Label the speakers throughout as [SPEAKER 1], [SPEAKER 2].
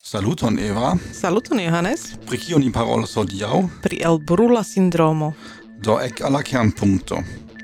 [SPEAKER 1] Saluton Eva.
[SPEAKER 2] Saluton Johannes.
[SPEAKER 1] Pri kio ni parolos hodiaŭ?
[SPEAKER 2] Pri elbrula sindromo.
[SPEAKER 1] Do ek al la kernpunkto.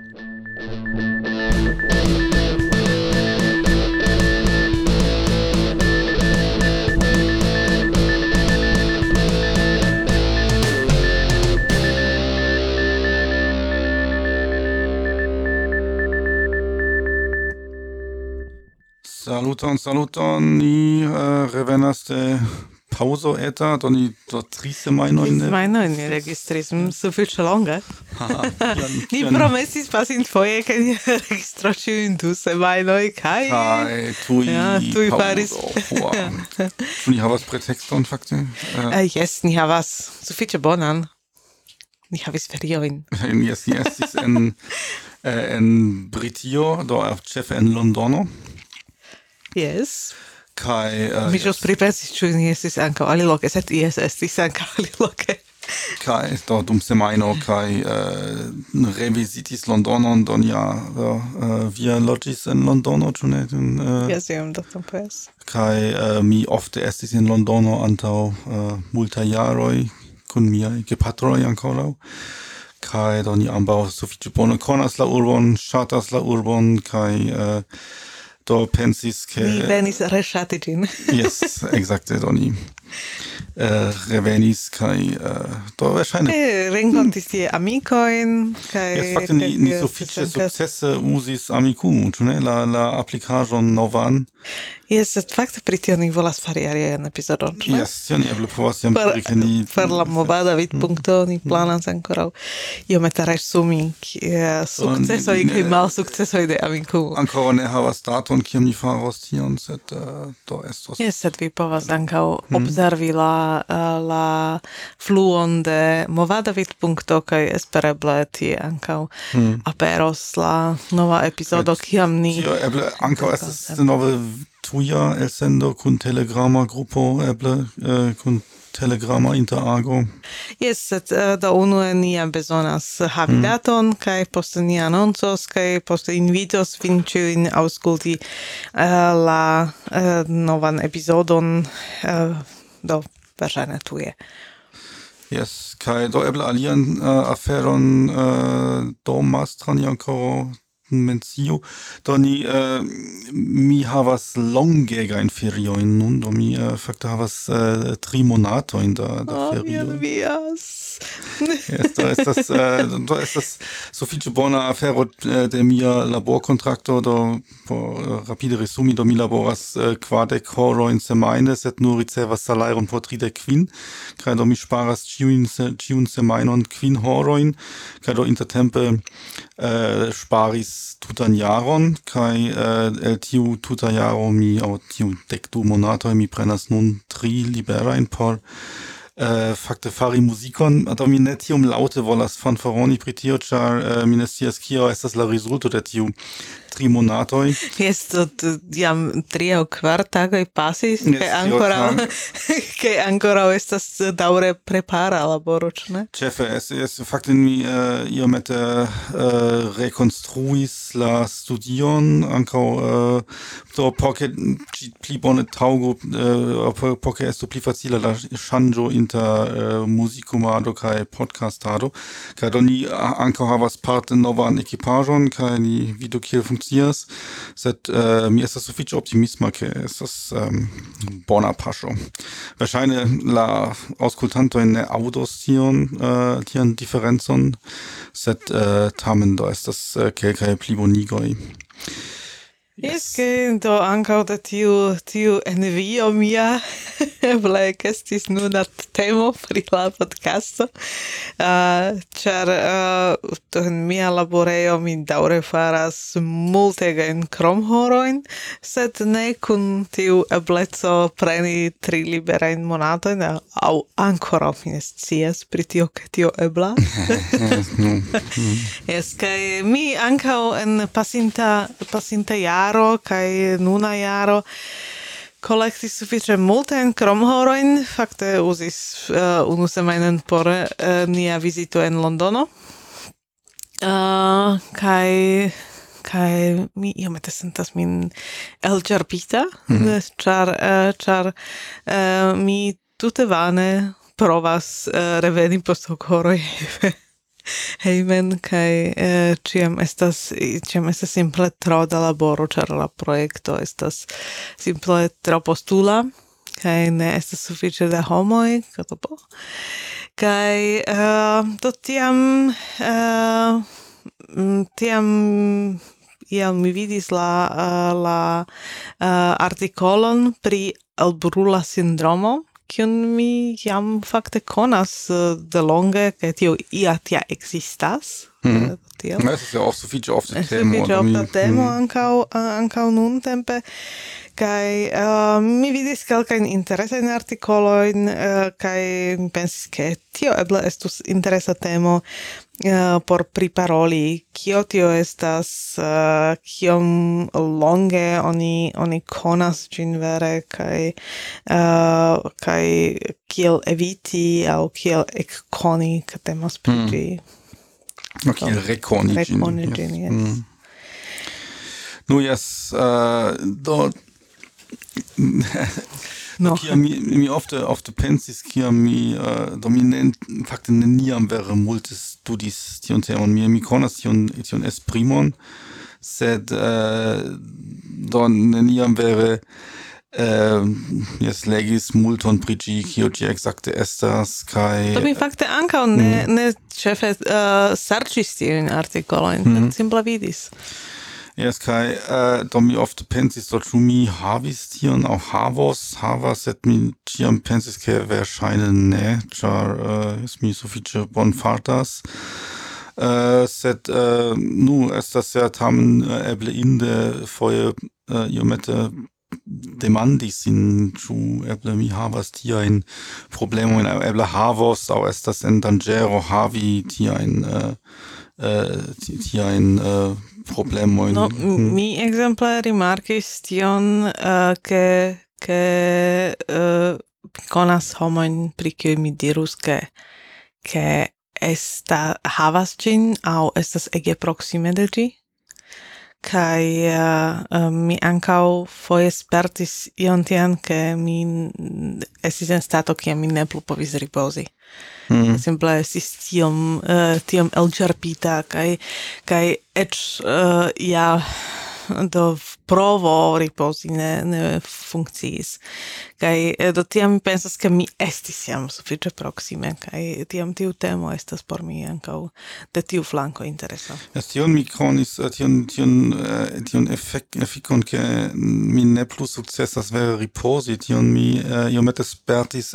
[SPEAKER 1] Saluton, ni revenas de pauso eta, do ni do 3 semajnojn.
[SPEAKER 2] 3 semajnojn ni registris, sufiĉe longe. Ni promesis pasintfoje, ke ni registros ĉiujn 2 semajnoj, kaj tuj faris.
[SPEAKER 1] Ĉu ni havas pretexton fakte?
[SPEAKER 2] Jes, ni havas sufiĉe bonan. Ni havis feriojn.
[SPEAKER 1] Jes, ni estis en Britio, do ĉefe en Londono.
[SPEAKER 2] Yes.
[SPEAKER 1] Kai
[SPEAKER 2] mi ĵus pripensis, ĉu ni estis ankaŭ aliloke, sed jes, estis ankaŭ aliloke.
[SPEAKER 1] Kai do dum semajno kai revisitis Londonon, do nia via loĝis en Londono, ĉu ne?
[SPEAKER 2] Jes, iom da tempo jes.
[SPEAKER 1] Kai mi ofte estis en Londono antaŭ multaj jaroj kun miaj gepatroj ankoraŭ. Kai do ni ambaŭ sufiĉe bone konas la urbon, ŝatas la urbon, kai do pensis ke
[SPEAKER 2] ni venis reŝati ĝin.
[SPEAKER 1] Yes, ekzakte, do ni revenis kai do verŝajne
[SPEAKER 2] renkontis tie amikojn kaj
[SPEAKER 1] fakte ni sufiĉe sukcese uzis Amikumu, ĉu ne, la aplikaĵon novan.
[SPEAKER 2] Jes, sed fakte pri tio ni volas fari alian epizodon.
[SPEAKER 1] Jes, tio ni eble povas jam diri, ke ni
[SPEAKER 2] per la movada vidpunkto ni planas ankoraŭ iomete resumi sukcesoj kaj malsukcesoj de Amikumu.
[SPEAKER 1] Ankoraŭ ne havas daton, kiam ni faros tion, sed do estos.
[SPEAKER 2] Jes, sed vi povas ankaŭ observi la fluon de movada vidpunkto kaj espereble tie ankaŭ aperos la nova epizodo, kiam ni
[SPEAKER 1] tio eble ankaŭ estas nove tuja elsendo kun telegrama grupo, eble kun telegrama interago.
[SPEAKER 2] Yes, sed da unue ni bezonas havi daton, kaj poste ni anoncos, kaj poste invitos vin ĉiujn aŭskulti la novan epizodon, do verŝajne tuje.
[SPEAKER 1] Yes, kaj do eble alian aferon do mastra ni ankoraŭ mencio, do ni mi havas longegajn feriojn nun, do mi fakte havas 3 monatojn da ferioj.
[SPEAKER 2] Mi envias.
[SPEAKER 1] Yes, do estas sufiĉe bona afero de mia laborkontrakto, do por rapide resumi, do mi laboras 40 horojn semajne, sed nur ricevas salaron por 35, kaj do mi ŝparas ĉiun semajnon 5 horojn, kaj do intertempe ŝparis tutan jaron, kaj el tiu tuta jaro mi, aŭ tiu 12 monatoj, mi prenas nun 3 liberajn por fakte fari muzikon, do mi ne tiom laŭte volas fanfaroni pri tio, ĉar mi ne scias kio estas la rezulto de tiu 3 monatoj.
[SPEAKER 2] Jes, jam 3 aŭ 4 tagoj pasis, kaj ankoraŭ estas daŭre prepara laboro, ĉu ne?
[SPEAKER 1] Ĉefe, fakte mi iomete rekonstruis la studion, ankaŭ por ke ĝi pli bone taŭgu, por ke estu pli facila la ŝanĝo inter muzikumado kaj podcastado, kaj do ni ankaŭ havas parte novan ekipaĵon, kaj ni vidu kiel funkcias, sed mi estas sufiĉe optimisma, ke estas bona paŝo. Verŝajne la aŭskultantoj ne aŭdos tian diferencon, sed tamen do estas kelkaj plibonigoj.
[SPEAKER 2] Jes, do ankaŭ de tiu envio mia eble ekestis nuna temo pri la podcasto, ĉar en mia laborejo mi daŭre faras multegajn kromhorojn, sed ne kun tiu ebleco preni 3 liberajn monatojn, aŭ ankoraŭ mi ne scias pri tio, ke tio eblas. Jes, kaj mi ankaŭ en pasinta jaro kaj nuna jaro kolektis sufiĉe multajn kromhorojn, fakte uzis unu semajnon por nia vizito en Londono. Kaj kai mi iomete sentas min elĉerpita, ĉar mi tute vane provas reveni post horoj hejmen, kai ĉiam estas simple tro da laboro, ĉar la projekto estas simple tro postula, kai ne estas sufiĉe da homoj, kai do tiam iam mi vidis la artikolon pri elbrula sindromo, kiun mi jam fakte konas de longe, ke tio tia ekzistas.
[SPEAKER 1] Das ist ja auch sufiĉe ofte temo.
[SPEAKER 2] Sufiĉe ofta temo ankaŭ nuntempe. Kai mi vidis kelkajn interesajn artikolojn, kaj mi pensis, ke tio eble estus interesa temo por priparoli, kio tio estas, kiom longe oni konas ĝin vere, kaj kiel eviti aŭ kiel ekkoni, ke temas pri ĝi.
[SPEAKER 1] Kiel rekoni
[SPEAKER 2] ĝin, yes.
[SPEAKER 1] Nu, jes, do mi ofte pensis, kiam mi fakte neniam vere multe studis tion temon. Mi konas tion esprimon, sed do neniam vere legis multon pri ĝi, kio ĝi ekzakte estas, kaj
[SPEAKER 2] do mi fakte ankaŭ ne ĉefe serĉis tiujn artikolojn, simple vidis.
[SPEAKER 1] Yes, kai do mi ofte pensis, ĉu mi havis tion aŭ havas, sed mi ĉiam pensis, ke verŝajne ne, ĉar mi sufiĉe bonfartas. Sed estas ja tamen eble inde foje iomete demandi sin, ĉu eble mi havas tiajn problemojn, eble havos aŭ estas en danĝero havi tiajn problemojn.
[SPEAKER 2] No, mi ekzemple rimarkis tion, ke konas homojn, pri kiuj mi dirus, ke havas ĝin aŭ estas ege proksime de ĝi. Kaj mi ankaŭ foje spertis ion tian, ke mi estis en stato, kiam mi ne plu povis ripozi. Simple estis tiom elĉerpita, kaj eĉ do provo ripozi ne funkciis. Kaj do tiam mi pensas, ke mi estis jam sufiĉe proksime, kaj tiam tiu temo estas por mi ankaŭ de tiu flanko interesa.
[SPEAKER 1] Tion mi konis, tion efikon, ke mi ne plu sukcesas vere ripozi, tion mi iomete spertis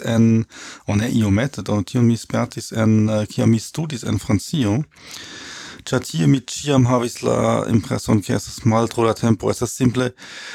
[SPEAKER 1] tion mi spertis kiam mi studis en Francio. Ĉar tie mi ĉiam havis la impreson, ke estas maltro da tempo. Estas simple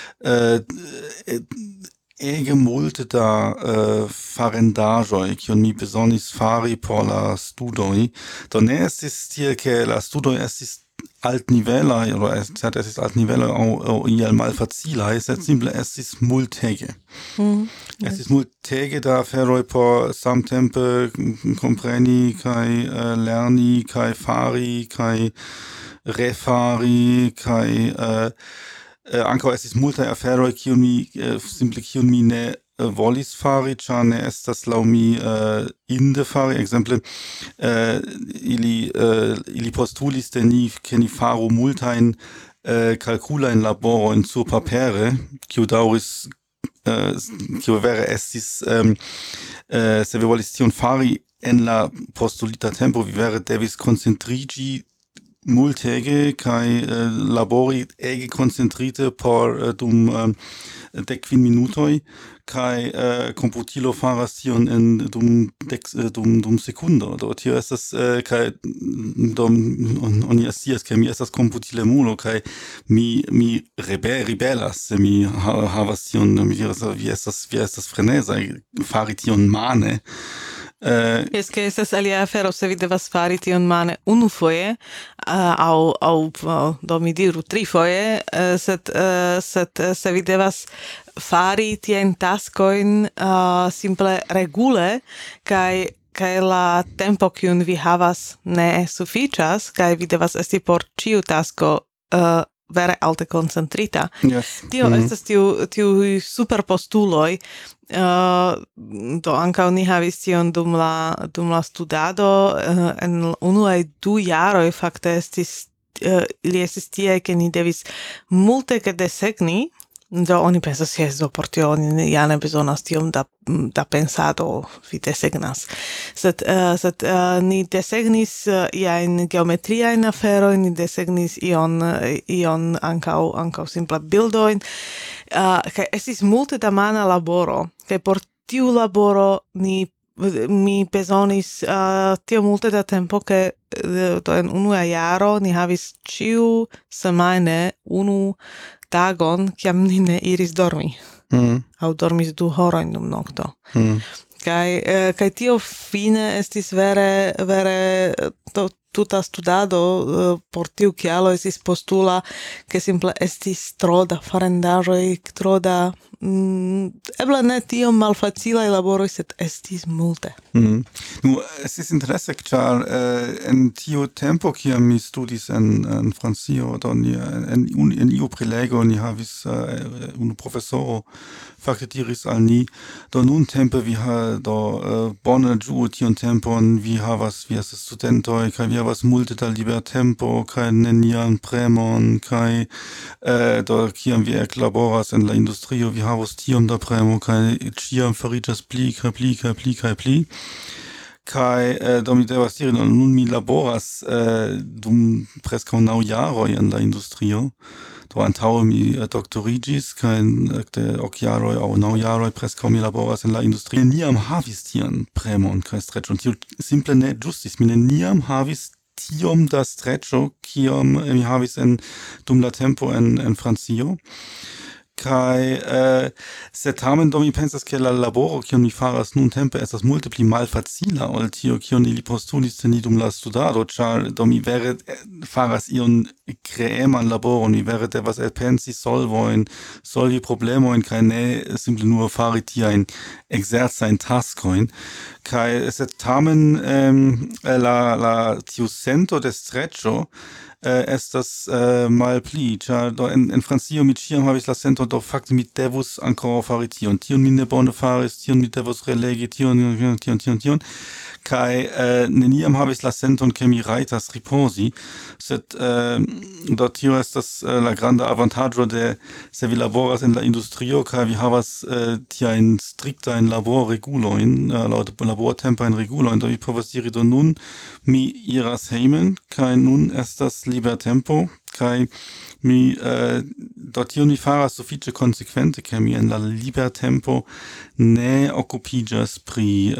[SPEAKER 1] ege multe da farendaĵoj, kion mi bezonis fari por la studoj. Do ne estis tiel, ke la studoj estis altnivelaj, sed estis altnivelaj aŭ iel malfacilaj, sed simple estis multege. Estis multege da aferoj por samtempe kompreni kaj lerni kaj fari kaj refari kaj ankaŭ estis multaj aferoj kiun mi ne volis fari, ĉar ne estas laŭ mi inde fari. Ekzemple, ili postulis de ni, ke ni faru multajn kalkulajn laborojn surpapere, kiu daŭris, kiu vere estis, se vi volis tion fari en la postulita tempo, vi vere devis koncentriĝi multege kaj labori ege koncentrite por dum 10 minutoj, kaj komputilo faras tion dum sekundo. Do tio estas kaj oni scias, ke mi estas komputilemulo, kaj mi ribelas, se mi havas tion, mi diras, vi estas frenezaj fari tion mane.
[SPEAKER 2] Es que estas alia afero, se vi devas fari tion mane unufoje, aŭ do mi diru trifoje, sed se vi devas fari tiajn taskojn simple regule, kaj la tempo, kiun vi havas, ne sufiĉas, kaj vi devas esti por ĉiu tasko vere alte concentrita.
[SPEAKER 1] Yes.
[SPEAKER 2] Tio estas tiu super postuloi, do ankaŭ ni havis tion dum la studado, en unuaj 2 jaroj fakte estis ili estis tie, ke ni devis multe ke desegni. Do oni pensas, jes, do por tio oni ja ne bezonas tiom da pensado, vi desegnas. Sed ni desegnis iajn geometriajn aferojn, ni desegnis ion ankaŭ simple bildojn, kaj estis multe da mana laboro, kaj por tiu laboro mi bezonis tio multe da tempo, ke do en unua jaro ni havis ĉiu semajne unu tagon, kiam ni ne iris dormi. Aŭ dormis 2 horojn dum nokto. Kaj tio fine estis vere tuta studado por tiu kialo estis postula, ke simple estis tro da farendaĵoj, tro da eble ne tiom malfacilaj laboroj, sed estis multe.
[SPEAKER 1] Nu, es ist interesse, ĉar en tiu tempo, kiam mi studis en Francio, do en iu prelego ni havis unu profesoro fakte diris al ni, do nuntempe vi bone ĝuu tiun tempon, vi estas studentoj, kaj vi havas multe da libertempo, kaj nenian premon, kaj do kiam vi eklaboras en la industrio, vi havas tiom da premo, kaj ĉiam fariĝas pli kaj pli kaj pli kaj pli. Kai do mi devas diri, nun mi laboras dum preskaŭ 9 jaroj en la industrio. Do antaŭe mi doktorigis, kaj ekde 8 jaroj aŭ 9 jaroj preskaŭ mi laboras en la industrio. Neniam havis tian premon kaj streĉon. Tio simple ne ĝustis. Mi neniam havis tiom da streĉo, kiom mi havis dum la tempo en Francio. Kai sed tamen do mi pensas, ke la laboro kion mi faras nuntempe estas multe pli malfacila ol tio kion ili postulis ni dum la studado, ĉar do mi vere faras ion kreeman laboron, mi vere devas elpensi solvojn, solvi problemojn, kaj ne simple nur fari tiajn ekzercajn taskojn. Kai sed tamen la tiu sento de streĉo estas malpli, ĉar do en Francio mi ĉiam havis la senton, do fakte mi devus ankoraŭ fari tion mi ne bone faris, tion mi devus relegi, tion, kaj neniam havis la senton, ke mi rajtas ripozi, sed do tio estas la granda avantaĝo de se vi laboras en la industrio, kaj vi havas tiajn striktajn laborregulojn, labortempajn regulojn, do vi povas diri, do nun mi iras hejmen, kaj nun estas libertempo, kaj mi do tion mi faras sufiĉe konsekvente, ke mi en la libertempo ne okupiĝas pri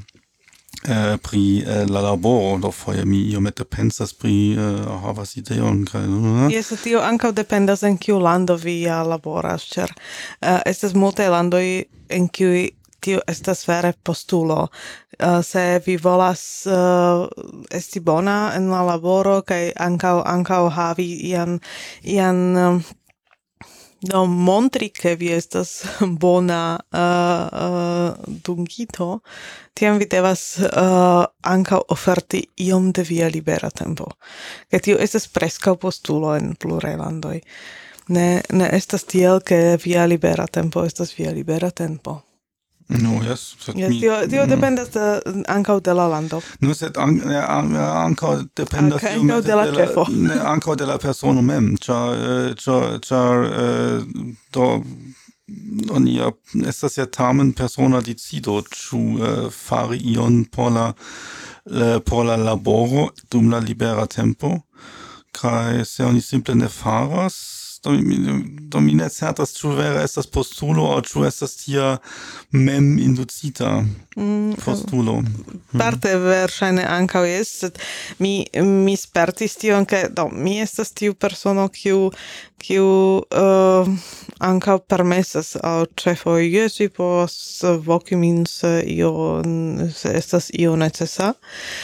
[SPEAKER 1] la laboro, do foje mi iomete pensas pri havas ideon kaj
[SPEAKER 2] Jes, tio ankaŭ dependas en kiu lando vi laboras, ĉar estas multaj landoj en kiuj tio estas vere postulo. Se vi volas esti bona en la laboro kaj ankaŭ havi ian do montri, ke vi estas bona dungito, tiam vi devas ankaŭ oferti iom de via libera tempo. Kaj tio estas preskaŭ postulo en pluraj landoj. Ne estas tiel, ke via libera tempo estas via libera tempo.
[SPEAKER 1] No, yes.
[SPEAKER 2] Tio dependas ankaŭ de la lando.
[SPEAKER 1] No, sed ankaŭ dependas ankaŭ de la persono mem, ĉar do oni estas ja tamen persona decido, ĉu fari ion por la laboro dum la libera tempo, kaj se oni simple ne faras, do mi ne certas, ĉu vere estas postulo aŭ ĉu estas tia mem inducita postulo.
[SPEAKER 2] Parte verŝajne ankaŭ jes, sed mi spertis tion, ke do mi estas tiu persono kiu ankaŭ permesas al ĉefoj, jes, vi povas voki min se estas io necesa.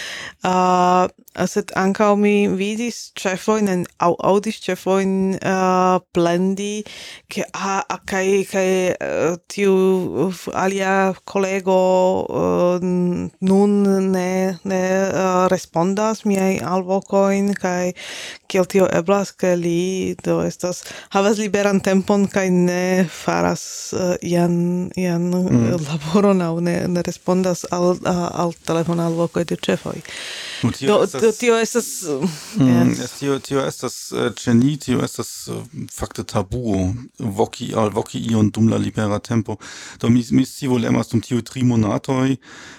[SPEAKER 2] Sed ankaŭ mi vidis ĉefojn aŭ aŭdis ĉefojn plendi, ke kaj tiu alia kolego nun ne respondas miaj alvokojn, kaj kiel tio eblas, ke li havas liberan tempon kaj ne faras ian laboron aŭ ne respondas al telefona alvokoj de ĉefoj. Tio estas
[SPEAKER 1] Tio estas ĉe ni, tio estas fakte tabuo voki ion dum la libera tempo. Do mi scivolemas dum tiuj 3 monatoj,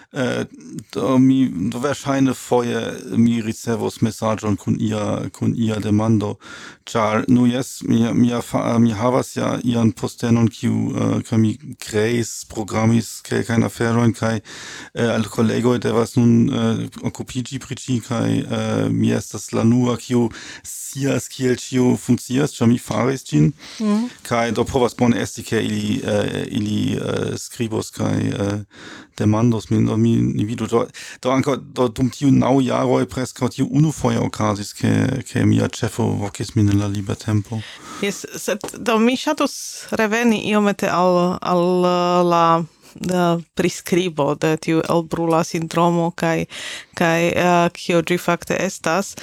[SPEAKER 1] do verŝajne foje mi ricevos mesaĝon kun ia demando, ĉar nu jes, mi havas ja ian postenon, kiu mi kreis, programis kelkajn aferojn, kaj al kolegoj devas nun okupiĝi pri ĝi, kaj mi estas la nura, kiu scias kiel ĉio funkcias, ĉar mi faris ĝin, kaj do povas bone esti, ke ili skribos kaj demandos min, do mi vidu, do ankaŭ dum tiu 9 jaroj preskaŭ tiu unufoje okazis, ke mia ĉefo vokis min en la libertempo.
[SPEAKER 2] Yes, sed do mi ŝatus reveni iomete al la priskribo de tiu elbrula sindromo kaj kio ĝi fakte estas.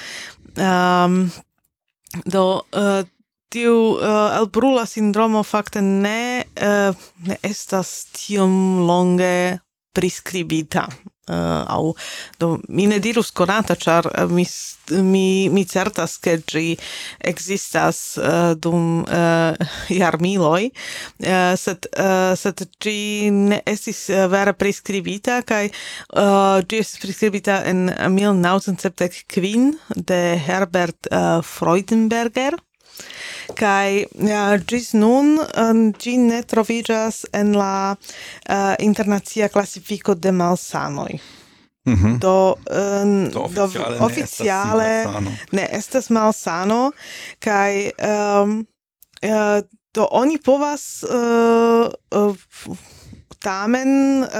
[SPEAKER 2] Tiu elbrula sindromo fakte ne estas tiom longe priskribita. Mi ne dirus konata, ĉar mi certas, ke ĝi ekzistas dum jarmiloj, sed ĝi ne estis vere priskribita, kaj ĝi estis priskribita en 1975 de Herbert Freudenberger. Kaj ĝis nun ĝi ne troviĝas en la internacia klasifiko de malsanoj. Do oficiale ne estas malsano, kaj do oni povas tamen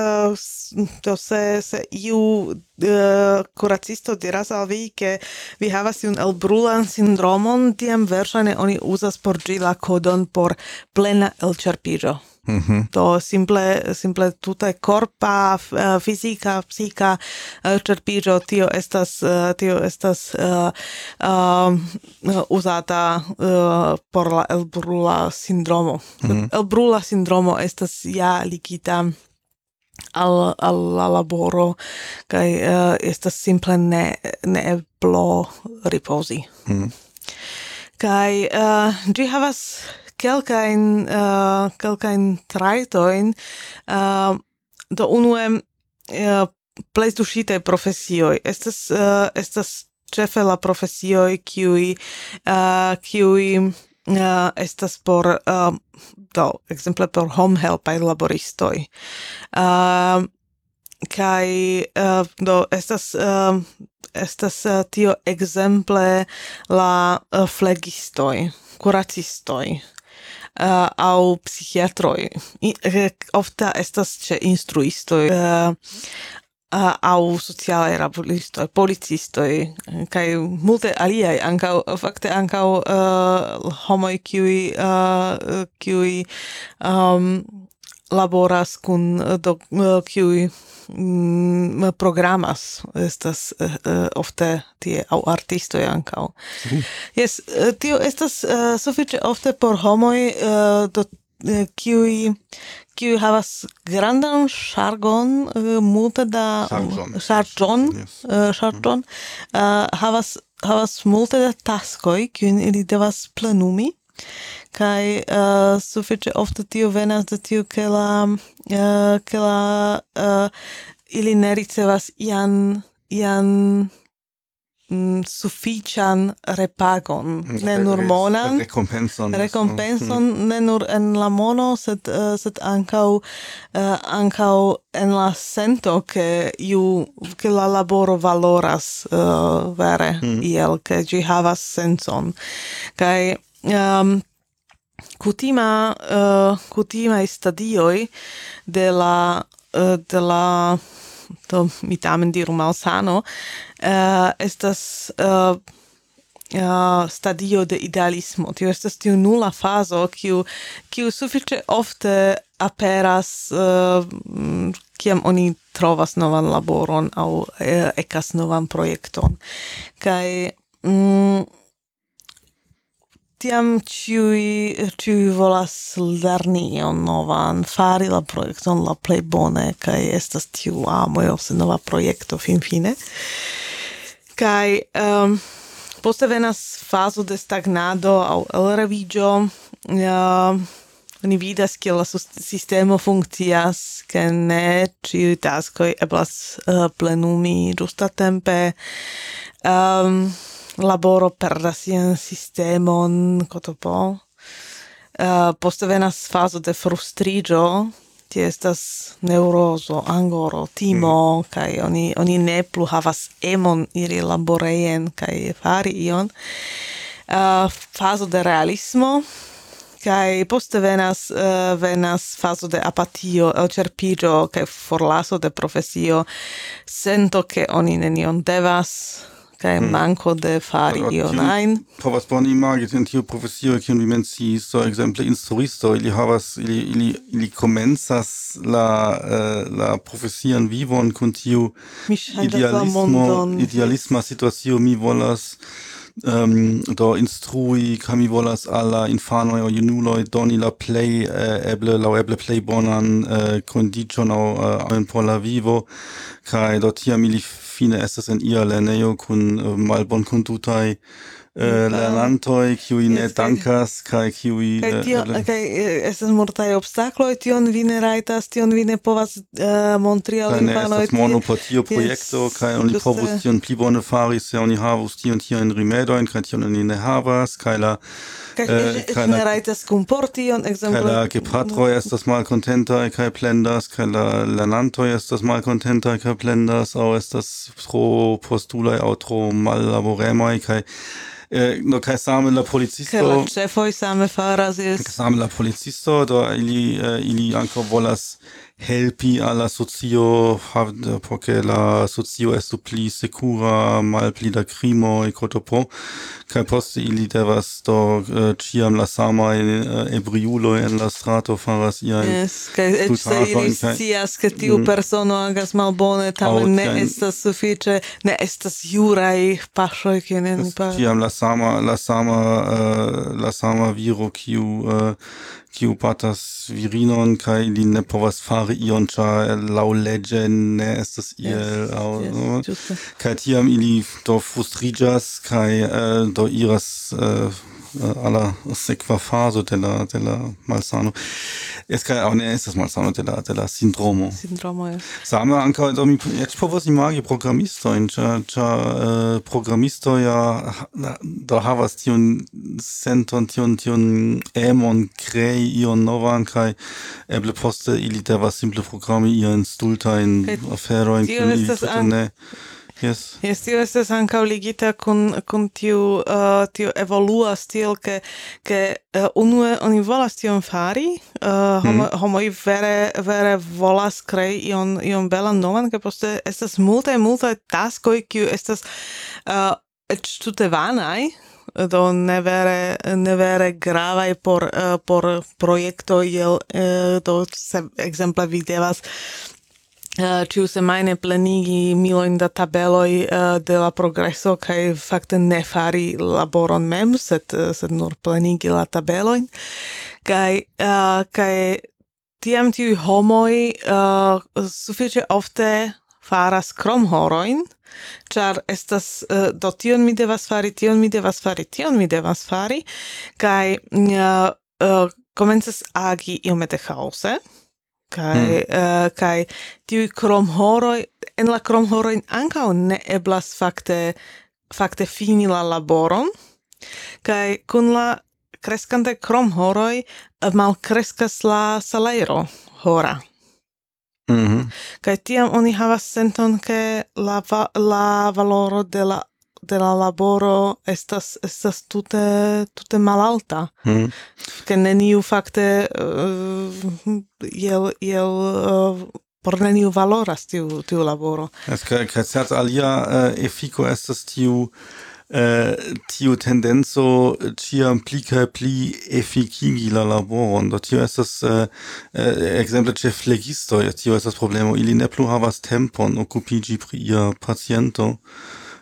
[SPEAKER 2] se iu kuracisto diras al vi, ke vi havas tiun elbrulan sindromon, tiam verŝajne oni uzas por ĝi la kodon por plena elĉerpiĝo. Do simple tute korpa, fizika, psika elĉerpiĝo, tio estas uzata por la elbrula sindromo. Elbrula sindromo estas ja ligita al la laboro, kaj estas simple neeblo ripozi. Kaj ĝi havas kelkajn trajtojn, do unue plej tuŝitaj profesioj estas ĉefe la profesioj kiuj estas por ekzemple por homhelpaj laboristoj. Kaj do estas tio ekzemple la flegistoj, kuracistoj, aŭ psikiatroj. Ofte estas ĉe instruistoj, aŭ socialaj laboristoj, policistoj, kaj multe aliaj, fakte ankaŭ homoj kiuj laboras kun kiuj programas, estas ofte tie, aŭ artistoj ankaŭ. Yes, tio estas sufiĉe ofte por homoj kiuj havas grandan ŝargon, multe da ŝarĝon, havas multe da taskoj, kiujn ili devas plenumi, kaj sufiĉe ofte tio venas de tio, ke ili ne ricevas ian sufiĉan repagon, ne nur monan rekompenson, ne nur en la mono, sed ankaŭ en la sento, ke la laboro valoras vere iel, ke ĝi havas sencon. Kaj kutimaj stadioj de la mi tamen diru malsano, estas stadio de idealismo. Tio estas tiu nula fazo, kiu sufiĉe ofte aperas kiam oni trovas novan laboron aŭ ekas novan projekton. Kaj tiam ciui volas lerni ion novan, fari la projekton la plej bone, kaj estas tiu amo se nova projekto finfine. Kaj poste venas fazo de stagnado aŭ elreviĝo, oni vidas kiel la sistemo funkcias, ke ne ĉiuj taskoj eblas plenumi ĝustatempe. Laboro perdas sian sistemon, kotopo. Poste venas fazo de frustriĝo, tie estas neurozo, angoro, timo, kaj oni ne plu havas emon iri laborejen kaj fari ion. Fazo de realismo, kaj poste venas fazo de apatio, elĉerpiĝo kaj forlaso de profesio, sento ke oni nenion devas, kaj manko de fari ion ajn.
[SPEAKER 1] Povas bone imagi en tiu profesio, kiun vi menciis, so ekzemple instruisto, ili komencas la profesian vivon kun tiu idealisma situacio, mi volas do instrui, kaj mi volas al la infanoj aŭ junuloj doni la plej eble plej bonan kondiĉon aŭ por la vivo, kaj do tiam ili fine estas en ia lernejo kun malbonkondutaj lernantoj, kiuj ne dankas, kaj kiuj...
[SPEAKER 2] Kaj estas multaj obstakloj, tion vi ne rajtas, tion vi ne povas montri al infanoj.
[SPEAKER 1] Kaj ne estas mono por tio projekto, kaj oni povus tion pli bone fari, se oni havus tiun rimedojn, kaj tion oni ne havas, kaj la...
[SPEAKER 2] Kaj ne rajtas kunporti tion, ekzemple...
[SPEAKER 1] Kaj la gepatroj estas malkontentaj kaj plendas, kaj la lernantoj estas malkontentaj kaj plendas, aŭ estas tro postulaj aŭ tro mallaboremaj, kaj kaj same la policisto...
[SPEAKER 2] Kaj la ĉefoj same faras,
[SPEAKER 1] same la policisto, do ili ankaŭ volas helpi al la socio, por ke la socio estu pli sekura, malpli da krimoj, kotopo, kaj poste ili devas do ĉiam la samaj ebriuloj en la strato faras iajn
[SPEAKER 2] kaj eĉ se ili scias, ke tiu persono agas malbone, tamen ne estas sufiĉe, ne estas juraj paŝoj, kiujn oni faras.
[SPEAKER 1] Tiam la sama viro, kiu batas virinon, kaj li ne povas fari ion, ĉar laŭleĝe ne estas iel, kaj tiam ili do frustriĝas, kaj do iras al la sekva fazo de la malsano. Kaj aŭ ne estas malsano de la sindromo. Same ankaŭ do mi eĉ povas imagi programistojn, ĉar programistoj do havas tiun senton, tiun emon krei ion novan, kaj eble poste ili devas simple programi iajn stultajn aferojn, kiujn ili tute ne... Yes,
[SPEAKER 2] tio estas ankaŭ ligita kun tiu evolua stil, ke unue oni volas tion fari, homoj vere volas krei ion belan novan, ke poste estas multaj taskoj, kiuj estas eĉ tute vanaj, do ne vere gravaj por projekto, do se ekzemple vi devas ĉiusemajne plenigi milojn da tabeloj de la progreso kaj fakte ne fari laboron mem, sed nur plenigi la tabelojn. Kaj tiam tiuj homoj sufiĉe ofte faras kromhorojn, ĉar estas do tion mi devas fari, kaj komencas agi iomete ĥaose. Kaj tiuj kromhoroj, en la kromhoroj ankaŭ ne eblas fakte fini la laboron, kaj kun la kreskante kromhoroj malkreskas la salajro hora. Kaj tiam oni havas senton, ke la valoro de la laboro estas tute malalta. Ke neniu fakte por neniu valoras tiu laboro.
[SPEAKER 1] Kaj certe alia efiko estas tiu tendenco ĉiam pli kaj pli efikigi la laboron. Do tio estas ekzemple ĉe flegistoj, tio estas problemo. Ili ne plu havas tempon okupiĝi pri ia paciento.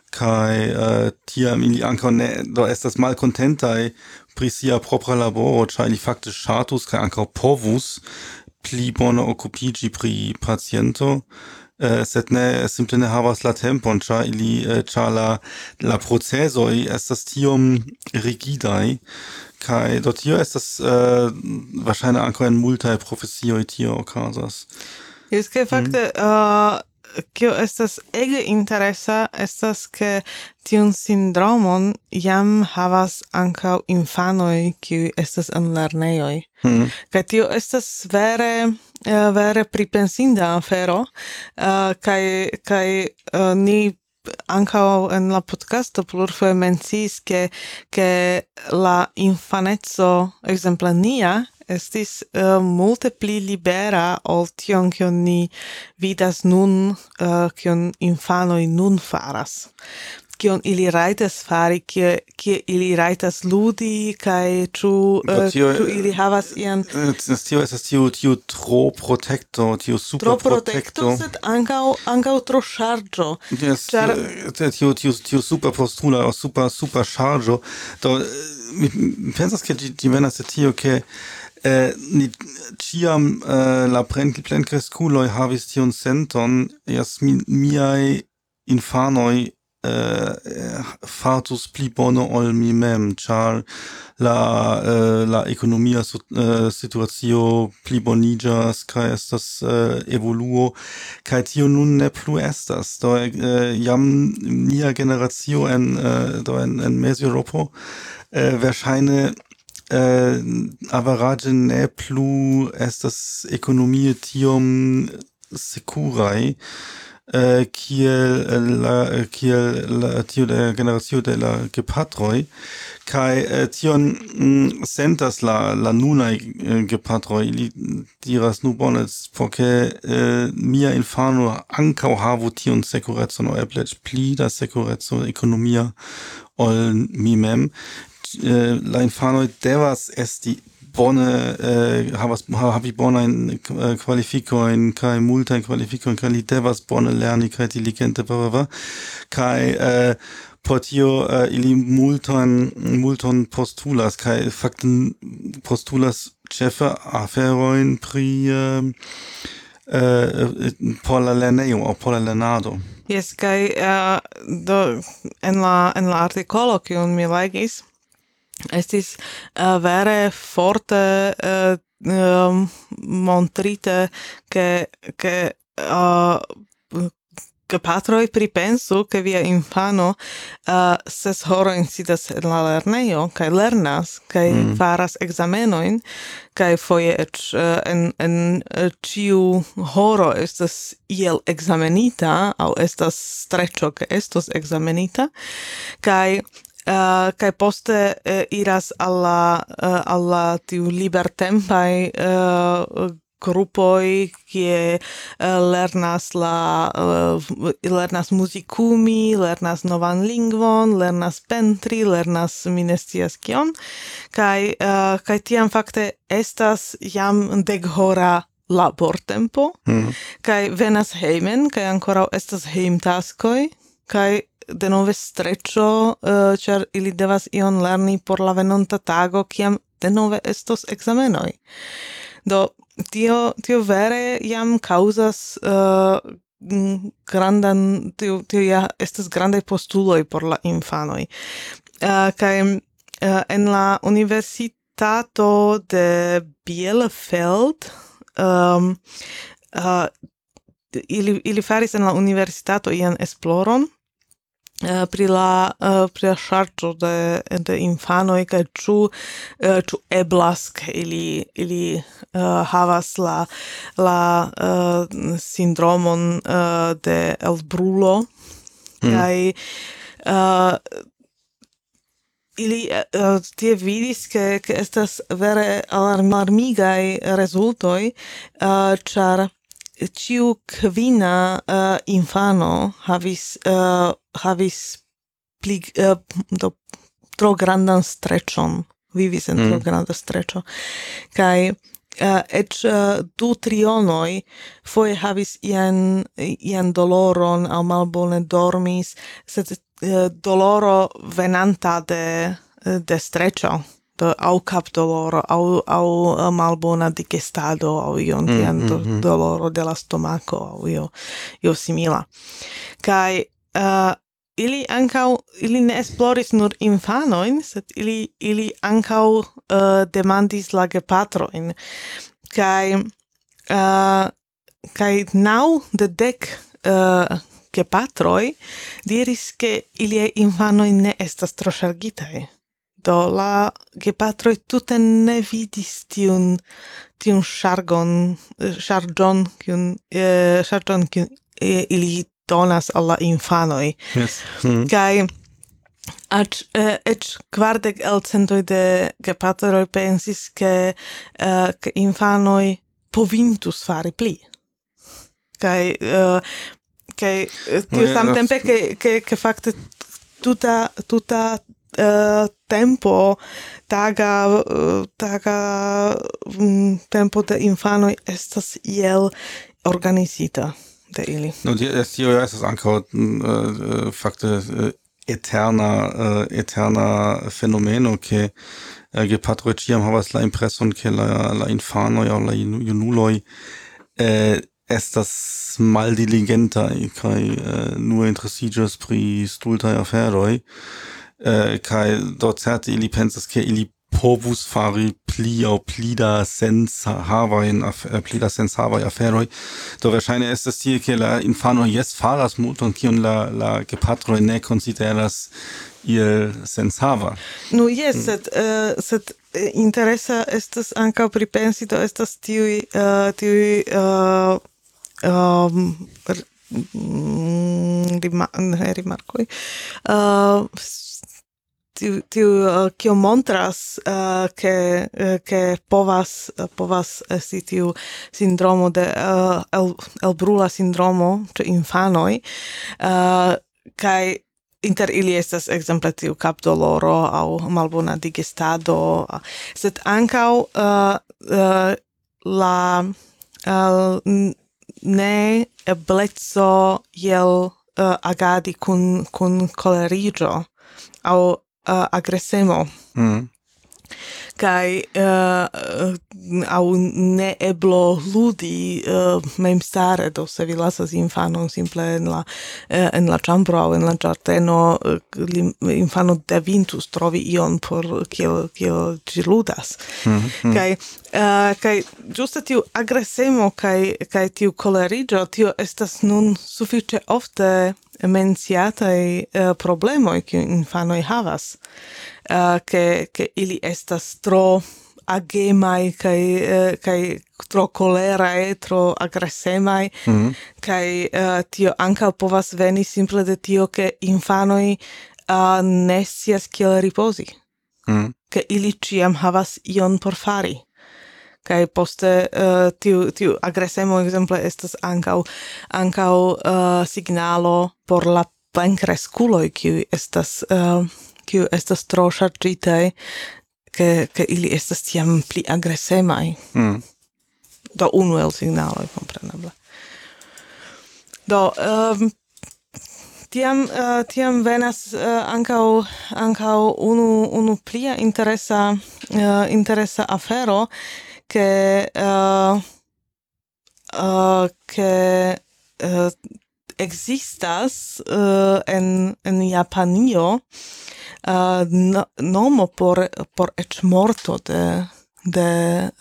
[SPEAKER 1] kai tiam ili ankaŭ ne do estas malkontentaj pri sia propra laboro, ĉar ili fakte ŝatus kaj ankaŭ povus pli bone okupiĝi pri paciento, sed ne simple ne havas la tempon, ĉar la procezoj estas tiom rigidaj, kaj do tio estas wahrscheinlich ankaŭ en multaj profesioj tio okazas.
[SPEAKER 2] Jes, ke fakte kio estas ege interesa estas ke tiun sindromon jam havas ankaŭ infanoj kiuj estas en lernejoj. Kaj tio estas vere pripensinda afero, kaj ni ankaŭ en la podcasto plurfoje menciis ke la infaneco, ekzemple nia, estis multe pli libera ol tion, kion ni vidas nun, kion infanoj nun faras. Kion ili rajtas fari, kie ili rajtas ludi, kaj ĉu ili havas ian...
[SPEAKER 1] Tio estas tiu tro protekto, tiu superprotekto.
[SPEAKER 2] Sed ankaŭ tro ŝarĝo.
[SPEAKER 1] Yes, tiu superpostula o super ŝarĝo. Do mi pensas, ke ĝi venas de tio, ke ni ĉiam la plenkreskuloj havis tiun senton, jas miaj infanoj fartus pli bone ol mi mem, ĉar la ekonomia situacio pli boniĝas kaj estas evoluo, kaj tio nun ne plu estas. Do jam nia generacio en Mezeŭropo verŝajne average ne plu estas ekonomie tiom sekuraj, kiel tio de generacio de la gepatroj, kaj tion sentas la nunaj gepatroj. Ili diras nu bone, por ke mia infano ankaŭ havu tiun sekurecon, o eble pli da sekureco ekonomia ol mi mem. La infanoj devas esti bone havi bonajn kvalifikojn kaj multajn kvalifikojn, kaj li devas bone lerni kaj diligente kaj por tio ili multon postulas kaj fakte postulas ĉefe aferojn pri por la lernejo aŭ por la lernado.
[SPEAKER 2] Jes, kaj do en la artikolo kiun mi legis, estis vere forte montrite ke gepatroj pripensu ke via infano 6 horojn sidas en la lernejo kaj lernas kaj faras ekzamenojn kaj foje eĉ en ĉiu horo estas iel ekzamenita aŭ estas streĉo ke estos ekzamenita kaj poste iras alla tiu libertempaj grupoj, kie lernas muzikumi, lernas novan lingvon, lernas pentri, lernas mi ne scias kion, kaj tiam fakte estas jam 10-hora labortempo, kaj venas hejmen, kaj ankoraŭ estas hejmtaskoj, kaj denove streĉo, ĉar ili devas ion lerni por la venonta tago, kiam denove estos ekzamenoj. Do tio vere jam kaŭzas grandan, tio ja estas grandaj postuloj por la infanoj. Kaj en la Universitato de Bielefeld ili faris en la universitato ian esploron pri la ŝarĝo de infanoj kaj ĉu eblas ke ili havas la sindromon de elbrulo kaj ili tie vidis ke estas vere alarmigaj rezultoj, ĉar ĉiu kvina infano havis pli tro grandan streĉon, vivis en tro granda streĉo, kaj eĉ 2 trionoj foje havis ian doloron aŭ malbone dormis, sed doloro venanta de streccio, au cap doloro, au malbona digestado, au ion tian doloro de la stomaco, au io simila. Kai ili ne esploris nur infanoin, sed ili ancau demandis la gepatroin. Kai nau de 10 gepatroi diris che ilie infanoi ne estas tro ŝargitaj. Do la gepatroi tute ne vidis tiun ŝarĝon, kiun ili donas al la infanoj.
[SPEAKER 1] Yes.
[SPEAKER 2] Kaj eĉ 40 el centoj de gepatroj pensis ke infanoj povintus fari pli. Kaj tio samtempe che fakte tuta tempo taga tempo de infanoj estas iel organizita de ili.
[SPEAKER 1] No, tio estas ankaŭ fakte eterna fenomeno che gepatroj ĉiam havas la impreson ke la infanoj aŭ la junuloj estas maldiligentaj kaj nur interesiĝas pri stultaj aferoj, kaj do certe ili pensas ke ili povus fari pli aŭ pli da senshavaj aferoj. Do verŝajne estas tie ke la infanoj jes faras multon kiun la gepatroj ne konsideras iel senshava.
[SPEAKER 2] Nu jes, sed interesa estas ankaŭ pripensi, do estas tiuj rimarkoj kio montras ke povas esti tiu sindromo de elbrula sindromo ĉe infanoj, kaj inter ili estas ekzemple tiu kapdoloro aŭ malbona digestado, sed ankaŭ la ne ebleco iel agadi kun koleriĝo aŭ agresemo. Kai aŭ ne eblo ludi memstare, do se vi lasas infanon simple en la ĉambro aŭ en la ĝardeno, infano devintus trovi ion por kiel ĝi ludas. Kaj ĝuste tiu agresemo kaj tiu koleriĝo, tio estas nun sufiĉe ofte menciataj problemoj kiuj infanoj havas. Che ili estas tro agemai kai tro kolerai, tro agresemai, kai tio ankaŭ povas veni simple de tio ke infanoj ne scias kiel ripozi, ke ili ĉiam havas ion por fari. Kaj poste tiu agresemo ekzemple estas ankaŭ signalo por la plenkreskuloj kiuj estas tro ŝarĝitaj, ke ili estas tiam pli agresemaj. Do unu el signaloj, kompreneble. Do tiam venas ankaŭ unu plia interesa afero, ke existas en Japanio nomo por eĉ morto de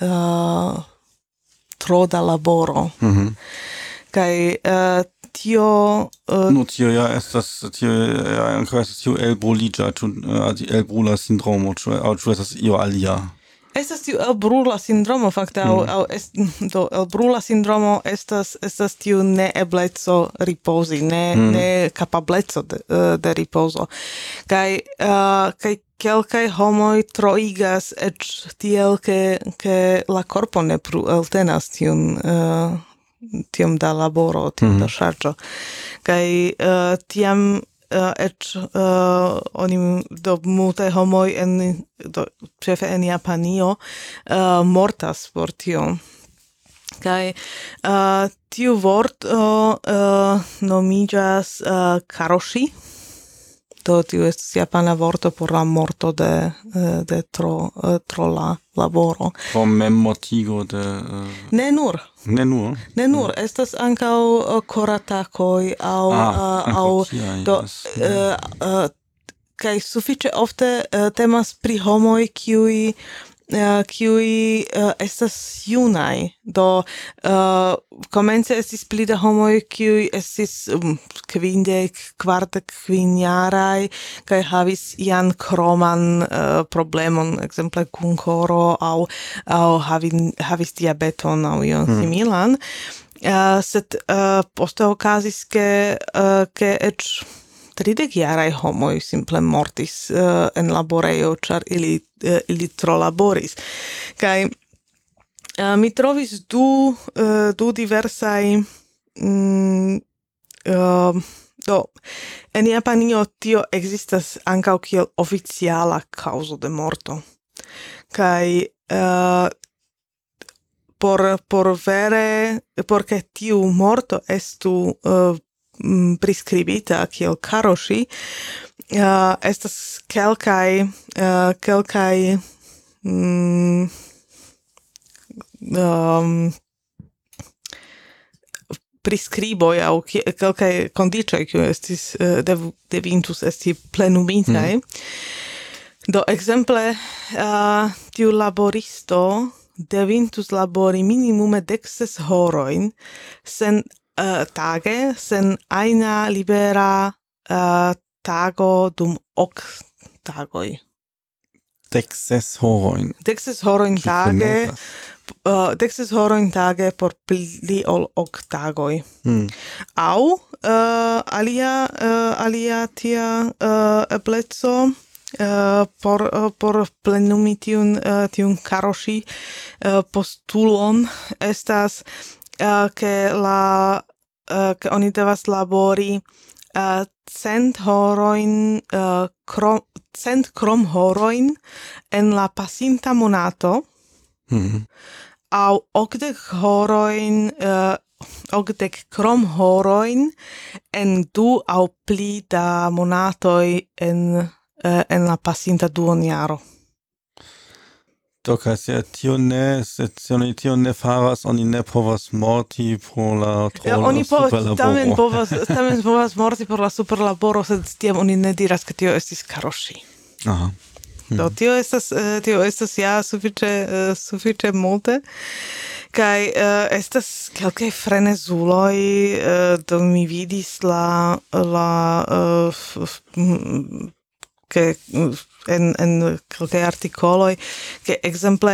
[SPEAKER 2] tro da laboro. Kaj tio
[SPEAKER 1] tio ja ankaŭ estas tiu elbruliĝa, elbrula sindromo, ĉu estas io alia?
[SPEAKER 2] Estas tiu elbrula sindromo fakte do elbrula sindromo estas tiu neebleco ripozi, ne kapableco de ripozo. Kaj kelkaj homoj troigas eĉ tiel ke la korpo ne plu eltenas tiom da laboro, tiom da ŝarĝo. Kaj tiam eĉ oni do multaj homoj ĉefe en Japanio mortas por tio. Kaj tiu vorto nomiĝas karoshi, do tiu estas japana vorto por la morto de tro la laboro.
[SPEAKER 1] Pro memmortigo de...
[SPEAKER 2] Ne nur.
[SPEAKER 1] Ne nur?
[SPEAKER 2] Ne nur, estas ankaŭ koratakoj aŭ kaj sufiĉe ofte temas pri homoj kiuj estas junaj. Do komence estis pli da homoj kiuj estis 40-45-jaraj kaj havis ian kroman problemon, ekzemple kun koro aŭ havis diabeton aŭ ion similan. Sed poste okazis ke eĉ 30-jaraj homoj simple mortis en laborejo, ĉar ili tro laboris. Kaj mi trovis du diversaj do en Japanio tio ekzistas ankaŭ kiel oficiala kaŭzo de morto. Kaj por ke tiu morto estu prescribita kiel karoshi, estas kelkaj preskriboj aŭ kelkaj kondiĉoj kiuj estis devintus esti plenumitaj. Do ekzemple tiu laboristo devintus labori minimume 16 horojn sen tage, sen ajna libera tago dum 8 tagoj.
[SPEAKER 1] 16 horojn.
[SPEAKER 2] 16 horojn tage, 16 horojn tage por pli ol 8 tagoj. Aŭ alia tia ebleco por plenumi tiun karoshi postulon estas ke oni devas labori 100 horojn 100 kromhorojn en la pasinta monato aŭ 80 horojn 80 kromhorojn en 2 aŭ pli da monatoj en la pasinta duonjaro.
[SPEAKER 1] Do kaj se oni tion ne faras, oni ne povas morti pro la superlaboro.
[SPEAKER 2] Tamen povas morti por la superlaboro, sed tiam oni ne diras ke tio estis karoshi.
[SPEAKER 1] Aha.
[SPEAKER 2] Do tio estas ja sufiĉe multe. Kaj estas kelkaj frenezuloj, do mi vidis che en kelkaj artikoloj ke ekzemple